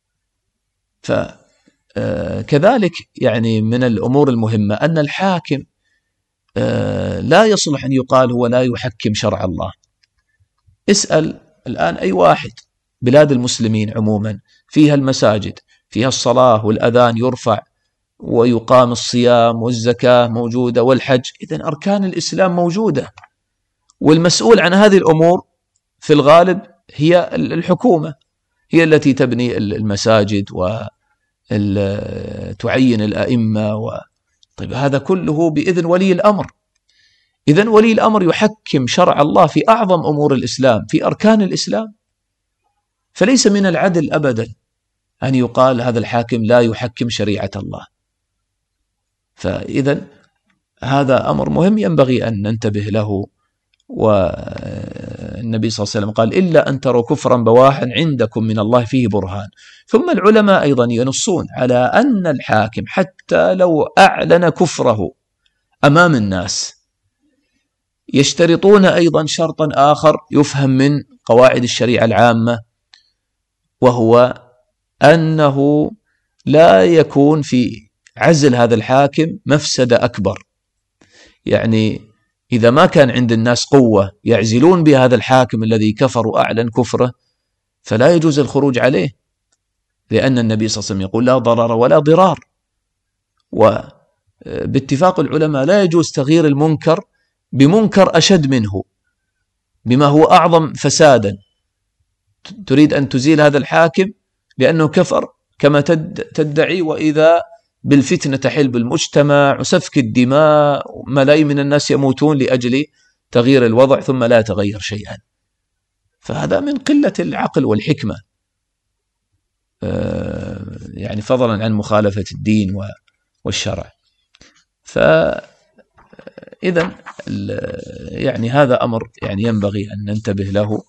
فكذلك يعني من الأمور المهمة أن الحاكم لا يصلح أن يقال هو لا يحكم شرع الله. اسأل الآن أي واحد، بلاد المسلمين عموما فيها المساجد، فيها الصلاة والأذان يرفع ويقام الصيام والزكاة موجودة والحج، إذن أركان الإسلام موجودة، والمسؤول عن هذه الأمور في الغالب هي الحكومة، هي التي تبني المساجد وتعين الأئمة طيب هذا كله بإذن ولي الأمر. إذن ولي الأمر يحكم شرع الله في أعظم أمور الإسلام، في أركان الإسلام. فليس من العدل أبدا أن يقال هذا الحاكم لا يحكم شريعة الله. فإذن هذا أمر مهم ينبغي أن ننتبه له. والنبي صلى الله عليه وسلم قال: إلا أن تروا كفرا بواحا عندكم من الله فيه برهان. ثم العلماء أيضا ينصون على أن الحاكم حتى لو أعلن كفره أمام الناس يشترطون أيضا شرطا آخر يفهم من قواعد الشريعة العامة، وهو أنه لا يكون في عزل هذا الحاكم مفسدة أكبر. يعني إذا ما كان عند الناس قوة يعزلون بهذا الحاكم الذي كفر وأعلن كفره فلا يجوز الخروج عليه، لأن النبي صلى الله عليه وسلم يقول: لا ضرر ولا ضرار. وباتفاق العلماء لا يجوز تغيير المنكر بمنكر أشد منه، بما هو أعظم فسادا. تريد أن تزيل هذا الحاكم لأنه كفر كما تدعي، وإذا بالفتنة تحل بالمجتمع وسفك الدماء، ملايين من الناس يموتون لأجل تغيير الوضع ثم لا يتغير شيئا. فهذا من قلة العقل والحكمة. يعني فضلا عن مخالفة الدين والشرع. فإذا يعني هذا أمر يعني ينبغي أن ننتبه له.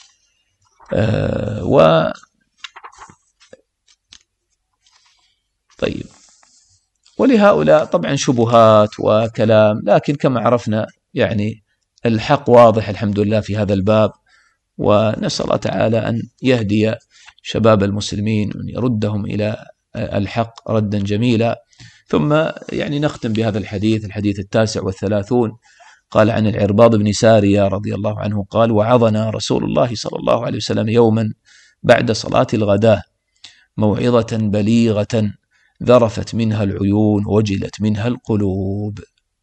طيب، ولهؤلاء طبعا شبهات وكلام، لكن كما عرفنا يعني الحق واضح الحمد لله في هذا الباب، ونسأل الله تعالى أن يهدي شباب المسلمين وأن يردهم إلى الحق ردا جميلا. ثم يعني نختم بهذا الحديث 39. قال عن العرباض بن سارية رضي الله عنه قال: وعظنا رسول الله صلى الله عليه وسلم يوما بعد صلاة الغداة موعظة بليغة ذرفت منها العيون وجلت منها القلوب.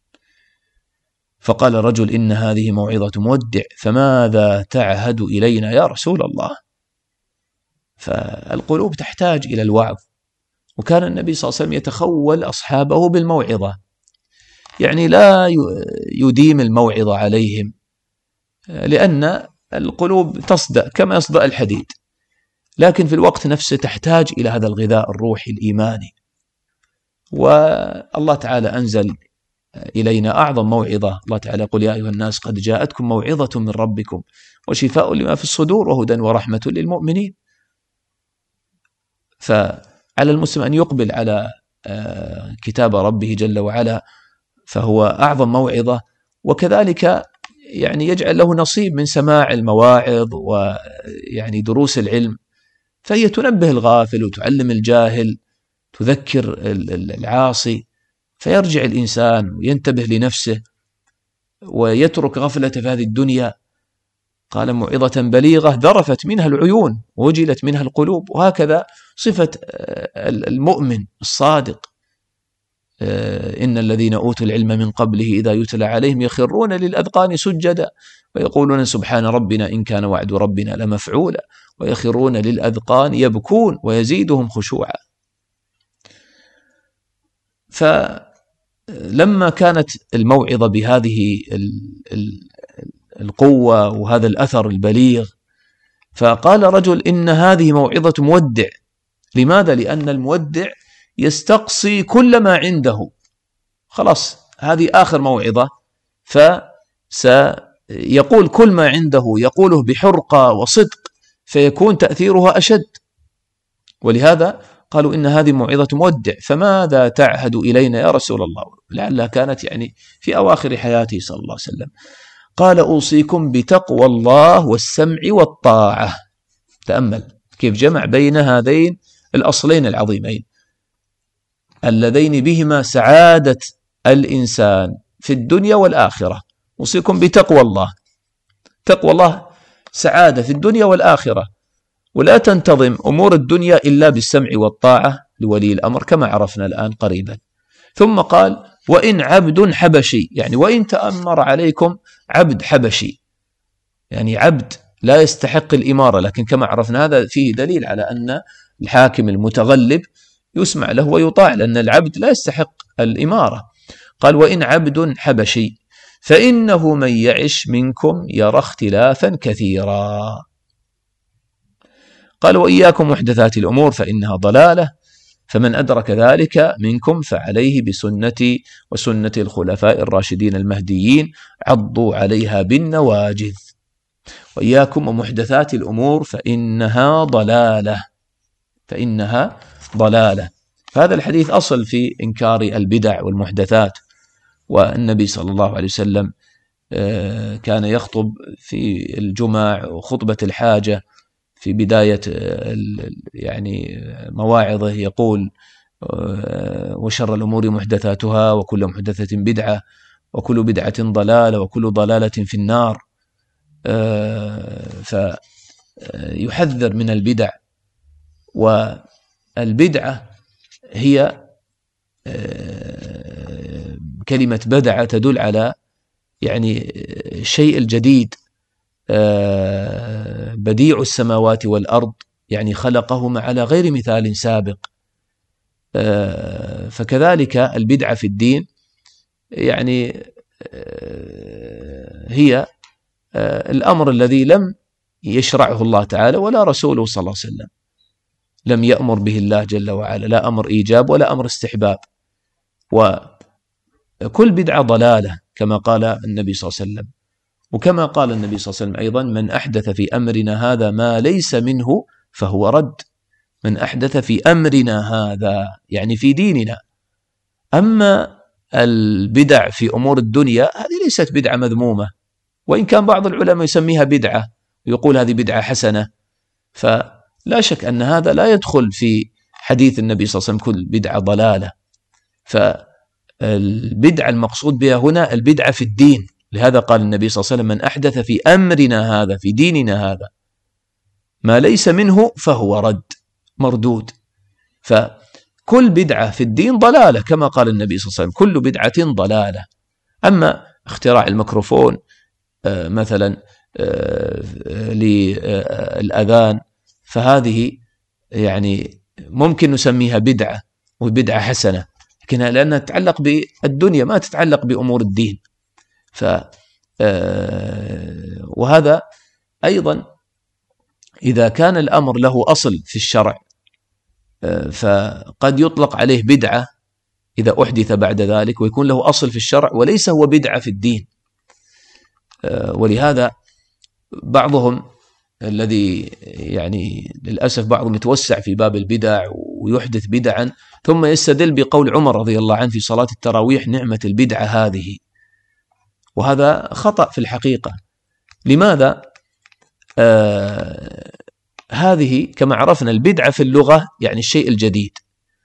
فقال رجل: إن هذه موعظة مودع، فماذا تعهد إلينا يا رسول الله؟ فالقلوب تحتاج إلى الوعظ، وكان النبي صلى الله عليه وسلم يتخول أصحابه بالموعظة، يعني لا يديم الموعظة عليهم، لأن القلوب تصدأ كما يصدأ الحديد، لكن في الوقت نفسه تحتاج إلى هذا الغذاء الروحي الإيماني. والله تعالى أنزل إلينا أعظم موعظة. الله تعالى يقول: يا أيها الناس قد جاءتكم موعظة من ربكم وشفاء لما في الصدور وهدى ورحمة للمؤمنين. فعلى المسلم أن يقبل على كتاب ربه جل وعلا، فهو أعظم موعظة، وكذلك يعني يجعل له نصيب من سماع المواعظ ويعني دروس العلم، فهي تنبه الغافل وتعلم الجاهل، تذكر العاصي، فيرجع الإنسان وينتبه لنفسه ويترك غفلته في هذه الدنيا. قال: موعظة بليغة ذرفت منها العيون ووجلت منها القلوب. وهكذا صفة المؤمن الصادق: إن الذين أوتوا العلم من قبله إذا يتلى عليهم يخرون للأذقان سجدا ويقولون سبحان ربنا إن كان وعد ربنا لمفعولا ويخرون للأذقان يبكون ويزيدهم خشوعا. فلما كانت الموعظة بهذه القوة وهذا الأثر البليغ، فقال رجل: إن هذه موعظة مودع. لماذا؟ لأن المودع يستقصي كل ما عنده، خلاص هذه آخر موعظة، فسيقول كل ما عنده يقوله بحرقة وصدق، فيكون تأثيرها أشد. ولهذا قالوا: إن هذه موعظة مودع، فماذا تعهد إلينا يا رسول الله؟ لعلها كانت يعني في أواخر حياته صلى الله عليه وسلم. قال: أوصيكم بتقوى الله والسمع والطاعة. تأمل كيف جمع بين هذين الأصلين العظيمين اللذين بهما سعادة الإنسان في الدنيا والآخرة. أوصيكم بتقوى الله، تقوى الله سعادة في الدنيا والآخرة، ولا تنتظم أمور الدنيا إلا بالسمع والطاعة لولي الأمر كما عرفنا الآن قريبا. ثم قال: وإن عبد حبشي، يعني وإن تأمر عليكم عبد حبشي، يعني عبد لا يستحق الإمارة، لكن كما عرفنا هذا فيه دليل على أن الحاكم المتغلب يسمع له ويطاع، لأن العبد لا يستحق الإمارة. قال: وإن عبد حبشي فإنه من يعش منكم يرى اختلافا كثيرا. قال: وإياكم محدثات الأمور فإنها ضلالة، فمن أدرك ذلك منكم فعليه بسنتي وسنة الخلفاء الراشدين المهديين عضوا عليها بالنواجذ. وإياكم ومحدثات الأمور فإنها ضلالة، فإنها ضلالة. فهذا الحديث أصل في إنكار البدع والمحدثات. والنبي صلى الله عليه وسلم كان يخطب في الجمع وخطبة الحاجة في بداية يعني مواعظه يقول: وشر الأمور محدثاتها وكل محدثة بدعة وكل بدعة ضلالة وكل ضلالة في النار. فيحذر من البدع، والبدعة هي كلمة بدعة تدل على يعني الشيء الجديد، بديع السماوات والأرض، يعني خلقهما على غير مثال سابق. فكذلك البدعة في الدين يعني هي الأمر الذي لم يشرعه الله تعالى ولا رسوله صلى الله عليه وسلم، لم يأمر به الله جل وعلا، لا أمر إيجاب ولا أمر استحباب. وكل بدعة ضلالة كما قال النبي صلى الله عليه وسلم. وكما قال النبي صلى الله عليه وسلم أيضا: من أحدث في أمرنا هذا ما ليس منه فهو رد. من أحدث في أمرنا هذا يعني في ديننا. أما البدع في أمور الدنيا هذه ليست بدعة مذمومة، وإن كان بعض العلماء يسميها بدعة ويقول هذه بدعة حسنة، فلا شك أن هذا لا يدخل في حديث النبي صلى الله عليه وسلم كل بدعة ضلالة. فالبدعة المقصود بها هنا البدعة في الدين. لهذا قال النبي صلى الله عليه وسلم: من أحدث في أمرنا هذا، في ديننا هذا، ما ليس منه فهو رد، مردود. فكل بدعة في الدين ضلالة كما قال النبي صلى الله عليه وسلم: كل بدعة ضلالة. أما اختراع الميكروفون مثلا للأذان فهذه يعني ممكن نسميها بدعة وبدعة حسنة، لكنها لأنها تتعلق بالدنيا ما تتعلق بأمور الدين. وهذا أيضا إذا كان الأمر له أصل في الشرع فقد يطلق عليه بدعة إذا أحدث بعد ذلك، ويكون له أصل في الشرع وليس هو بدعة في الدين. ولهذا بعضهم الذي يعني للأسف بعضهم يتوسع في باب البدع ويحدث بدعا ثم يستدل بقول عمر رضي الله عنه في صلاة التراويح: نعمة البدعة هذه. وهذا خطأ في الحقيقة. لماذا؟ هذه كما عرفنا البدعة في اللغة يعني الشيء الجديد.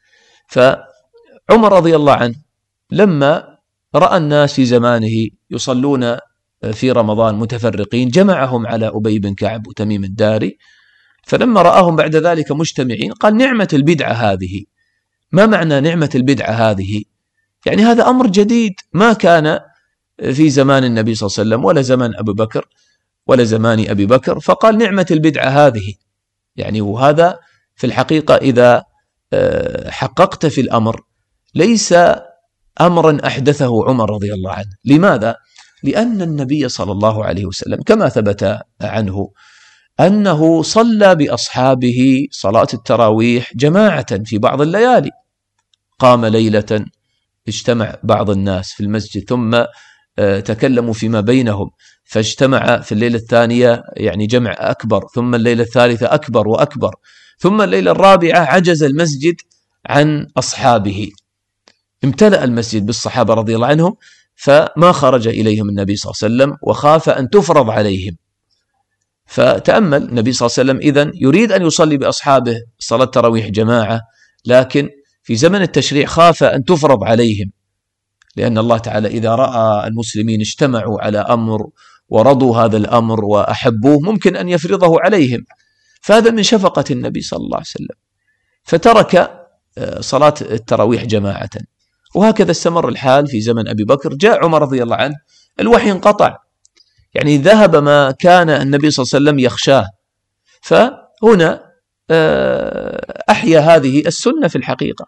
فعمر رضي الله عنه لما رأى الناس في زمانه يصلون في رمضان متفرقين جمعهم على أبي بن كعب وتميم الداري، فلما رآهم بعد ذلك مجتمعين قال: نعمة البدعة هذه. ما معنى نعمة البدعة هذه؟ يعني هذا أمر جديد ما كان في زمان النبي صلى الله عليه وسلم ولا زمان أبو بكر ولا زمان أبي بكر، فقال: نعمة البدعة هذه. يعني وهذا في الحقيقة إذا حققت في الأمر ليس أمرا أحدثه عمر رضي الله عنه. لماذا؟ لأن النبي صلى الله عليه وسلم كما ثبت عنه أنه صلى بأصحابه صلاة التراويح جماعة في بعض الليالي. قام ليلة اجتمع بعض الناس في المسجد ثم تكلموا فيما بينهم، فاجتمع في الليلة الثانية يعني جمع أكبر، ثم الليلة الثالثة أكبر وأكبر، ثم الليلة الرابعة عجز المسجد عن أصحابه، امتلأ المسجد بالصحابة رضي الله عنهم، فما خرج إليهم النبي صلى الله عليه وسلم وخاف أن تفرض عليهم. فتأمل النبي صلى الله عليه وسلم إذن يريد أن يصلي بأصحابه صلاة تراويح جماعة، لكن في زمن التشريع خاف أن تفرض عليهم، لأن الله تعالى إذا رأى المسلمين اجتمعوا على أمر ورضوا هذا الأمر وأحبوه ممكن أن يفرضه عليهم، فهذا من شفقة النبي صلى الله عليه وسلم، فترك صلاة التراويح جماعة. وهكذا استمر الحال في زمن أبي بكر. جاء عمر رضي الله عنه الوحي انقطع، يعني ذهب ما كان النبي صلى الله عليه وسلم يخشاه، فهنا أحيا هذه السنة في الحقيقة.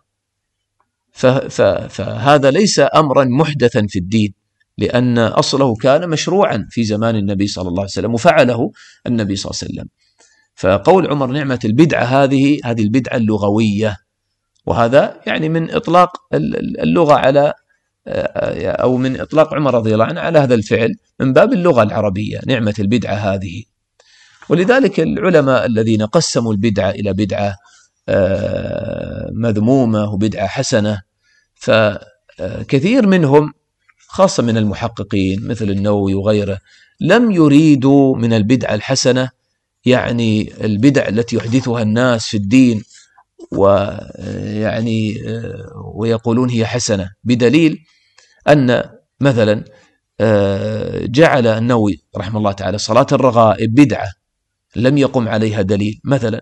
فهذا ليس أمرا محدثا في الدين، لأن أصله كان مشروعا في زمان النبي صلى الله عليه وسلم وفعله النبي صلى الله عليه وسلم. فقول عمر نعمة البدعة هذه البدعة اللغوية، وهذا يعني من إطلاق اللغة على أو من إطلاق عمر رضي الله عنه على هذا الفعل من باب اللغة العربية، نعمة البدعة هذه. ولذلك العلماء الذين قسموا البدعة إلى بدعة مذمومة وبدعة حسنة، فكثير منهم خاصة من المحققين مثل النووي وغيره لم يريدوا من البدعة الحسنة يعني البدع التي يحدثها الناس في الدين ويعني ويقولون هي حسنة، بدليل أن مثلا جعل النووي رحمه الله تعالى صلاة الرغائب بدعة لم يقم عليها دليل مثلا.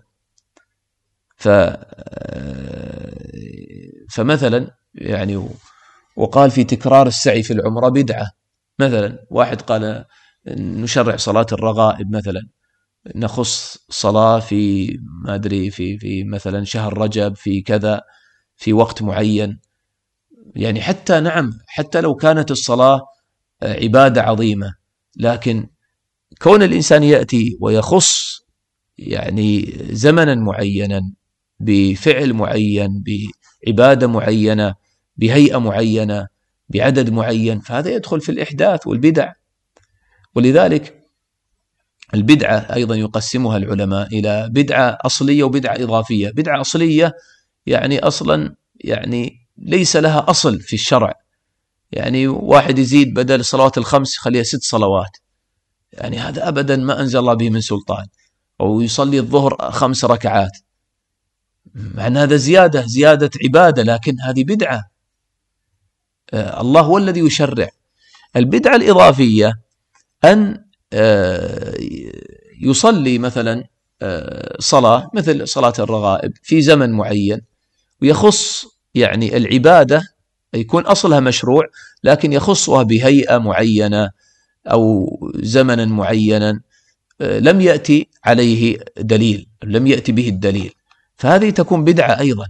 فمثلا يعني وقال في تكرار السعي في العمرة بدعة مثلا. واحد قال نشرع صلاة الرغائب مثلا، نخص صلاة في ما أدري في مثلا شهر رجب في كذا في وقت معين، يعني حتى نعم حتى لو كانت الصلاة عبادة عظيمة، لكن كون الإنسان يأتي ويخص يعني زمنا معينا بفعل معين، بعبادة معينة، بهيئة معينة، بعدد معين، فهذا يدخل في الإحداث والبدع. ولذلك البدعة أيضا يقسمها العلماء إلى بدعة أصلية وبدعة إضافية. بدعة أصلية يعني أصلا يعني ليس لها أصل في الشرع، يعني واحد يزيد بدل الصلوات الخمس خليها 6 صلوات، يعني هذا أبدا ما أنزل الله به من سلطان. أو يصلي الظهر 5 ركعات، مع أن هذا زيادة عبادة، لكن هذه بدعة. الله هو الذي يشرع. البدعة الإضافية أن يصلي مثلا صلاة مثل صلاة الرغائب في زمن معين، ويخص يعني العبادة يكون أصلها مشروع، لكن يخصها بهيئة معينة أو زمنا معينا لم يأتي عليه دليل، لم يأتي به الدليل، فهذه تكون بدعة أيضا.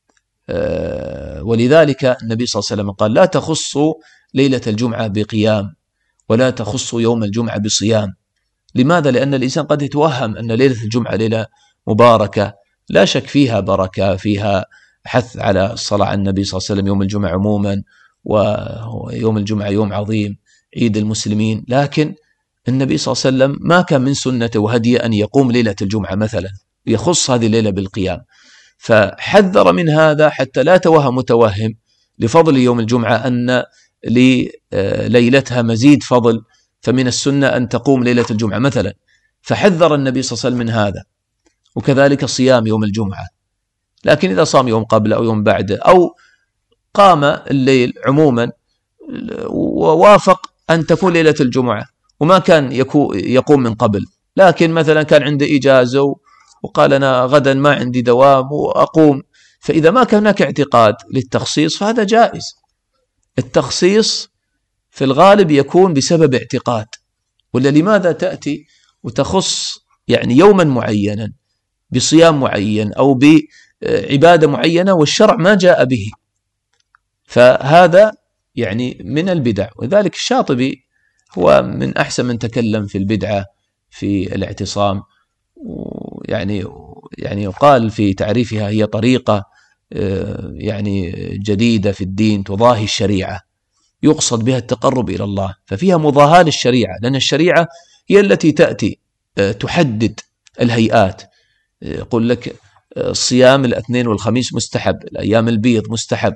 ولذلك النبي صلى الله عليه وسلم قال: لا تخصوا ليلة الجمعة بقيام، ولا تخصوا يوم الجمعة بصيام. لماذا؟ لأن الإنسان قد يتوهم أن ليلة الجمعة ليلة مباركة، لا شك فيها بركة، فيها حث على الصلاة على النبي صلى الله عليه وسلم يوم الجمعة عموما، ويوم الجمعة يوم عظيم عيد المسلمين، لكن النبي صلى الله عليه وسلم ما كان من سنته وهديه أن يقوم ليلة الجمعة مثلا، يخص هذه الليلة بالقيام، فحذر من هذا حتى لا توهم متوهم لفضل يوم الجمعة أن لليلتها مزيد فضل، فمن السنة أن تقوم ليلة الجمعة مثلا، فحذر النبي صلى الله عليه وسلم من هذا. وكذلك صيام يوم الجمعة، لكن إذا صام يوم قبل أو يوم بعده أو قام الليل عموما ووافق أن تكون ليلة الجمعة وما كان يقوم من قبل، لكن مثلا كان عنده إجازة وقال أنا غدا ما عندي دوام وأقوم، فإذا ما كان هناك اعتقاد للتخصيص فهذا جائز. التخصيص في الغالب يكون بسبب اعتقاد، ولا لماذا تأتي وتخص يعني يوما معينا بصيام معين أو بعبادة معينة والشرع ما جاء به؟ فهذا يعني من البدع. وذلك الشاطبي هو من أحسن من تكلم في البدعة في الاعتصام، يعني يقال في تعريفها هي طريقة يعني جديدة في الدين تضاهي الشريعة، يقصد بها التقرب إلى الله، ففيها مضاهاة للشريعة، لأن الشريعة هي التي تأتي تحدد الهيئات، يقول لك صيام الاثنين والخميس مستحب، الأيام البيض مستحب،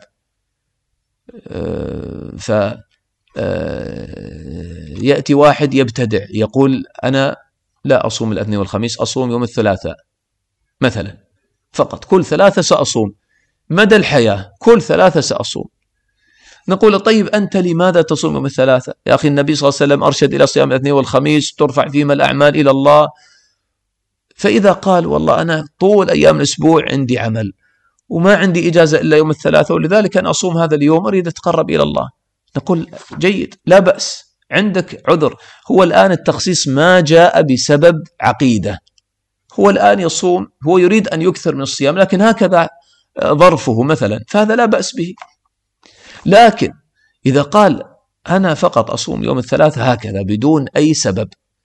يأتي واحد يبتدع يقول أنا لا أصوم الاثنين والخميس، أصوم يوم الثلاثاء مثلا فقط، كل ثلاثة سأصوم مدى الحياة، كل ثلاثة سأصوم. نقول طيب أنت لماذا تصوم يوم الثلاثاء؟ يا أخي النبي صلى الله عليه وسلم أرشد إلى صيام الاثنين والخميس، ترفع فيهما الأعمال إلى الله. فإذا قال والله أنا طول أيام الأسبوع عندي عمل وما عندي إجازة إلا يوم الثلاثاء، ولذلك أنا أصوم هذا اليوم أريد أتقرب إلى الله، نقول جيد، لا بأس، عندك عذر. هو الآن التخصيص ما جاء بسبب عقيدة، هو الآن يصوم، هو يريد أن يكثر من الصيام، لكن هكذا ظرفه مثلا، فهذا لا بأس به. لكن إذا قال أنا فقط أصوم يوم الثلاثاء هكذا بدون أي سبب،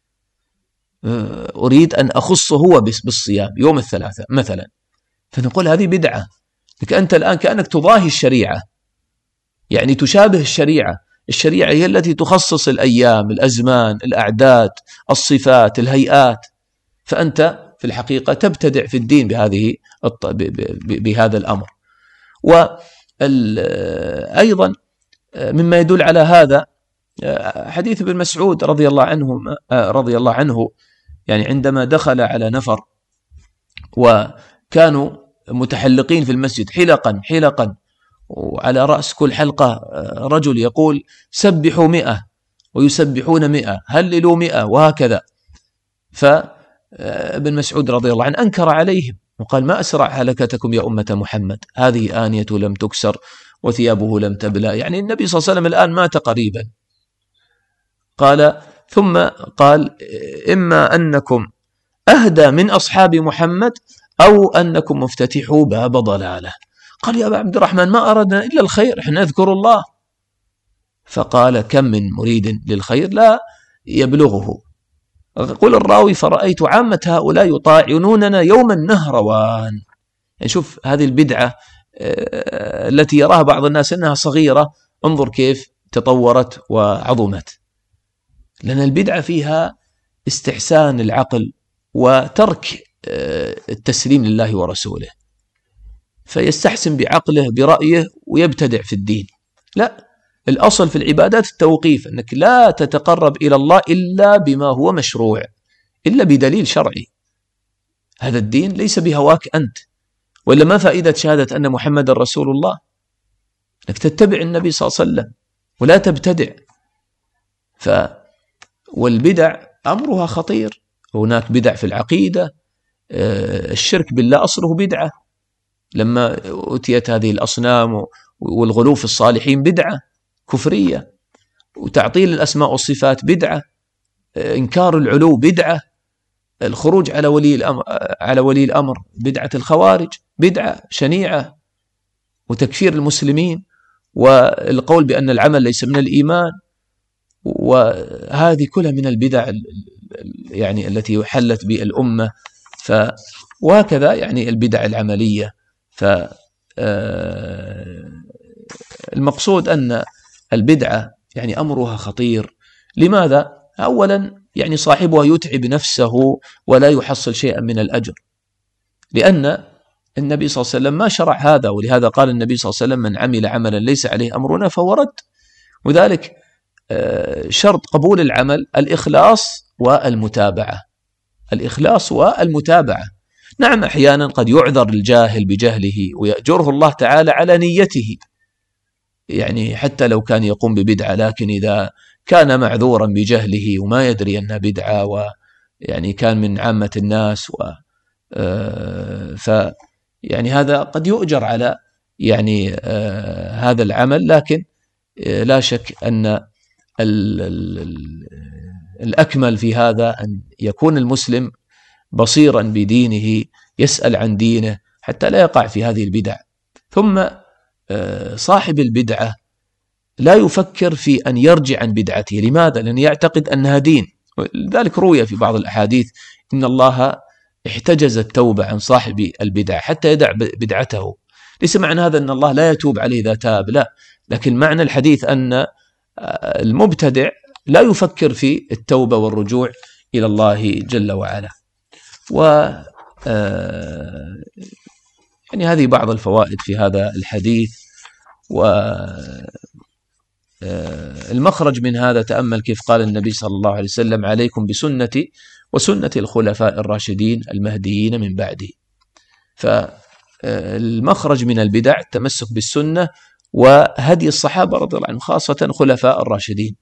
أريد أن أخصه هو بالصيام يوم الثلاثاء مثلا، فنقول هذه بدعة، لك أنت الآن كأنك تضاهي الشريعة، يعني تشابه الشريعة. الشريعة هي التي تخصص الأيام، الأزمان، الأعداد، الصفات، الهيئات، فأنت في الحقيقة تبتدع في الدين بهذا الأمر. وأيضا مما يدل على هذا حديث ابن مسعود رضي الله عنه، يعني عندما دخل على نفر وكانوا متحلقين في المسجد حلقا، وعلى رأس كل حلقة رجل يقول سبحوا 100 ويسبحون 100، هللوا 100، وهكذا. فابن مسعود رضي الله عنه أنكر عليهم وقال ما أسرع هلكتكم يا أمة محمد، هذه آنية لم تكسر وثيابه لم تبلى، يعني النبي صلى الله عليه وسلم الآن مات قريبا. ثم قال إما أنكم أهدى من أصحاب محمد أو أنكم مفتتحوا باب ضلاله. قال يا أبا عبد الرحمن ما أردنا إلا الخير، إحنا نذكر الله. فقال كم من مريد للخير لا يبلغه. قل الراوي فرأيت عامة هؤلاء يطاعنوننا يوم النهروان، يعني شوف هذه البدعة التي يراها بعض الناس أنها صغيرة، انظر كيف تطورت وعظمت، لأن البدعة فيها استحسان العقل وترك التسليم لله ورسوله، فيستحسن بعقله برأيه ويبتدع في الدين. لا، الأصل في العبادات التوقيف، أنك لا تتقرب إلى الله إلا بما هو مشروع، إلا بدليل شرعي. هذا الدين ليس بهواك أنت، وإلا ما فائدة شهادة أن محمد رسول الله؟ أنك تتبع النبي صلى الله عليه وسلم ولا تبتدع. والبدع أمرها خطير. هناك بدع في العقيدة، الشرك بالله أصله بدعة، لما أتيت هذه الأصنام والغلو في الصالحين بدعة كفرية، وتعطيل الأسماء والصفات بدعة، إنكار العلو بدعة، الخروج على ولي الأمر بدعة الخوارج بدعة شنيعة، وتكفير المسلمين، والقول بأن العمل ليس من الإيمان، وهذه كلها من البدع يعني التي حلت بالأمة. وهكذا يعني البدع العملية. المقصود أن البدعة يعني أمرها خطير. لماذا؟ أولا يعني صاحبها يتعب نفسه ولا يحصل شيئا من الأجر، لأن النبي صلى الله عليه وسلم ما شرع هذا، ولهذا قال النبي صلى الله عليه وسلم: من عمل عملا ليس عليه أمرنا فهو رد. وذلك شرط قبول العمل الإخلاص والمتابعة. الإخلاص والمتابعة. نعم، أحيانا قد يعذر الجاهل بجهله ويأجره الله تعالى على نيته، يعني حتى لو كان يقوم ببدعة، لكن إذا كان معذورا بجهله وما يدري أنها بدعة، ويعني كان من عامة الناس، يعني هذا قد يؤجر على يعني هذا العمل. لكن لا شك أن الأكمل في هذا أن يكون المسلم بصيرا بدينه، يسأل عن دينه حتى لا يقع في هذه البدع. ثم صاحب البدعة لا يفكر في أن يرجع عن بدعته. لماذا؟ لأنه يعتقد أنها دين. لذلك روي في بعض الأحاديث إن الله احتجز التوبة عن صاحب البدعة حتى يدع بدعته. ليس معنى هذا أن الله لا يتوب عليه إذا تاب، لا، لكن معنى الحديث أن المبتدع لا يفكر في التوبة والرجوع إلى الله جل وعلا. يعني هذه بعض الفوائد في هذا الحديث. والمخرج من هذا، تأمل كيف قال النبي صلى الله عليه وسلم: عليكم بسنتي وسنة الخلفاء الراشدين المهديين من بعدي. فالمخرج من البدع التمسك بالسنة وهدي الصحابة رضي الله عنهم، خاصة خلفاء الراشدين،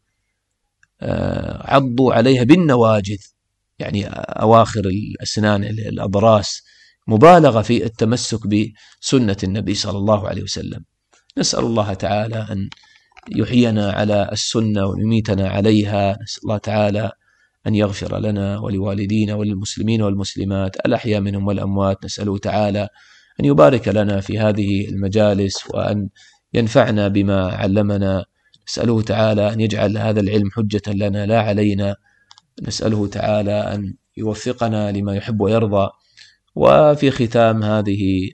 عضوا عليها بالنواجذ، يعني أواخر الأسنان، الأضراس، مبالغة في التمسك بسنة النبي صلى الله عليه وسلم. نسأل الله تعالى أن يحيينا على السنة ويميتنا عليها. نسأل الله تعالى أن يغفر لنا ولوالدينا وللمسلمين والمسلمات الأحياء منهم والأموات. نسأله تعالى أن يبارك لنا في هذه المجالس وأن ينفعنا بما علمنا. نسأله تعالى أن يجعل هذا العلم حجة لنا لا علينا. نسأله تعالى أن يوفقنا لما يحب ويرضى. وفي ختام هذه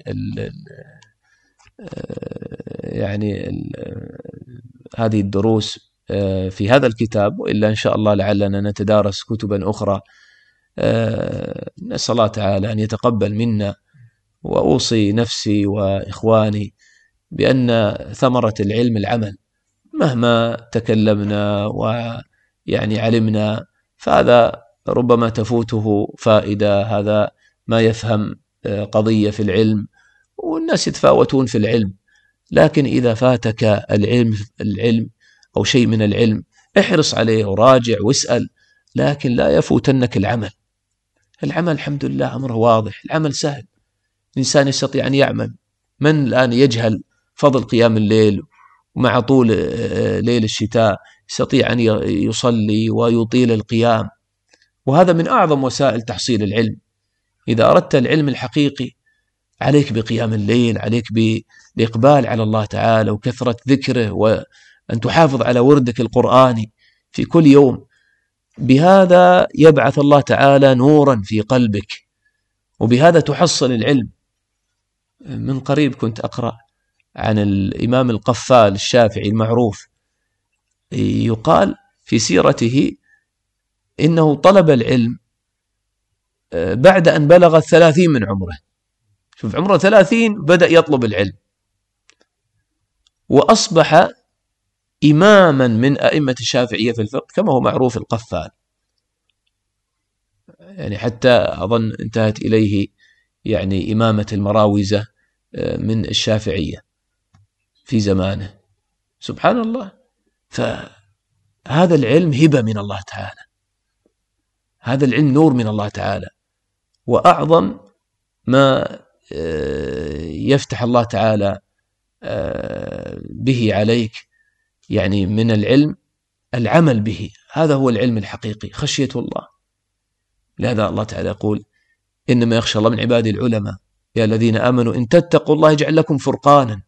هذه الدروس في هذا الكتاب، وإلا إن شاء الله لعلنا نتدارس كتبا أخرى، نسأل الله تعالى أن يتقبل منا. وأوصي نفسي وإخواني بأن ثمرة العلم العمل، مهما تكلمنا ويعني علمنا فهذا ربما تفوته فائدة، هذا ما يفهم قضية في العلم، والناس يتفاوتون في العلم. لكن إذا فاتك العلم أو شيء من العلم احرص عليه وراجع واسأل، لكن لا يفوتنك العمل. العمل الحمد لله أمره واضح، العمل سهل، الإنسان يستطيع أن يعمل. من الآن يجهل فضل قيام الليل ومع طول ليل الشتاء يستطيع أن يصلي ويطيل القيام، وهذا من أعظم وسائل تحصيل العلم. إذا أردت العلم الحقيقي عليك بقيام الليل، عليك بالإقبال على الله تعالى وكثرة ذكره، وأن تحافظ على وردك القرآني في كل يوم. بهذا يبعث الله تعالى نورا في قلبك، وبهذا تحصل العلم. من قريب كنت أقرأ عن الإمام القفال الشافعي المعروف، يقال في سيرته إنه طلب العلم بعد أن بلغ 30 من عمره. شوف، عمره 30 بدأ يطلب العلم، وأصبح إماما من أئمة الشافعية في الفقه كما هو معروف القفال، يعني حتى أظن انتهت إليه يعني إمامة المراوزة من الشافعية في زمانه. سبحان الله. فهذا العلم هبة من الله تعالى، هذا العلم نور من الله تعالى، وأعظم ما يفتح الله تعالى به عليك يعني من العلم العمل به، هذا هو العلم الحقيقي، خشية الله. لهذا الله تعالى يقول: إنما يخشى الله من عباده العلماء، يا الذين آمنوا إن تتقوا الله يجعل لكم فرقانا.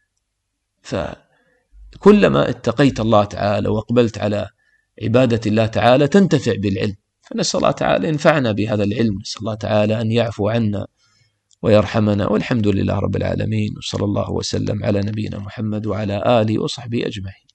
فكلما اتقيت الله تعالى وأقبلت على عبادة الله تعالى تنتفع بالعلم. فنسأل الله تعالى ينفعنا بهذا العلم، نسأل الله تعالى أن يعفو عنا ويرحمنا، والحمد لله رب العالمين، وصلى الله وسلم على نبينا محمد وعلى آله وصحبه أجمعين.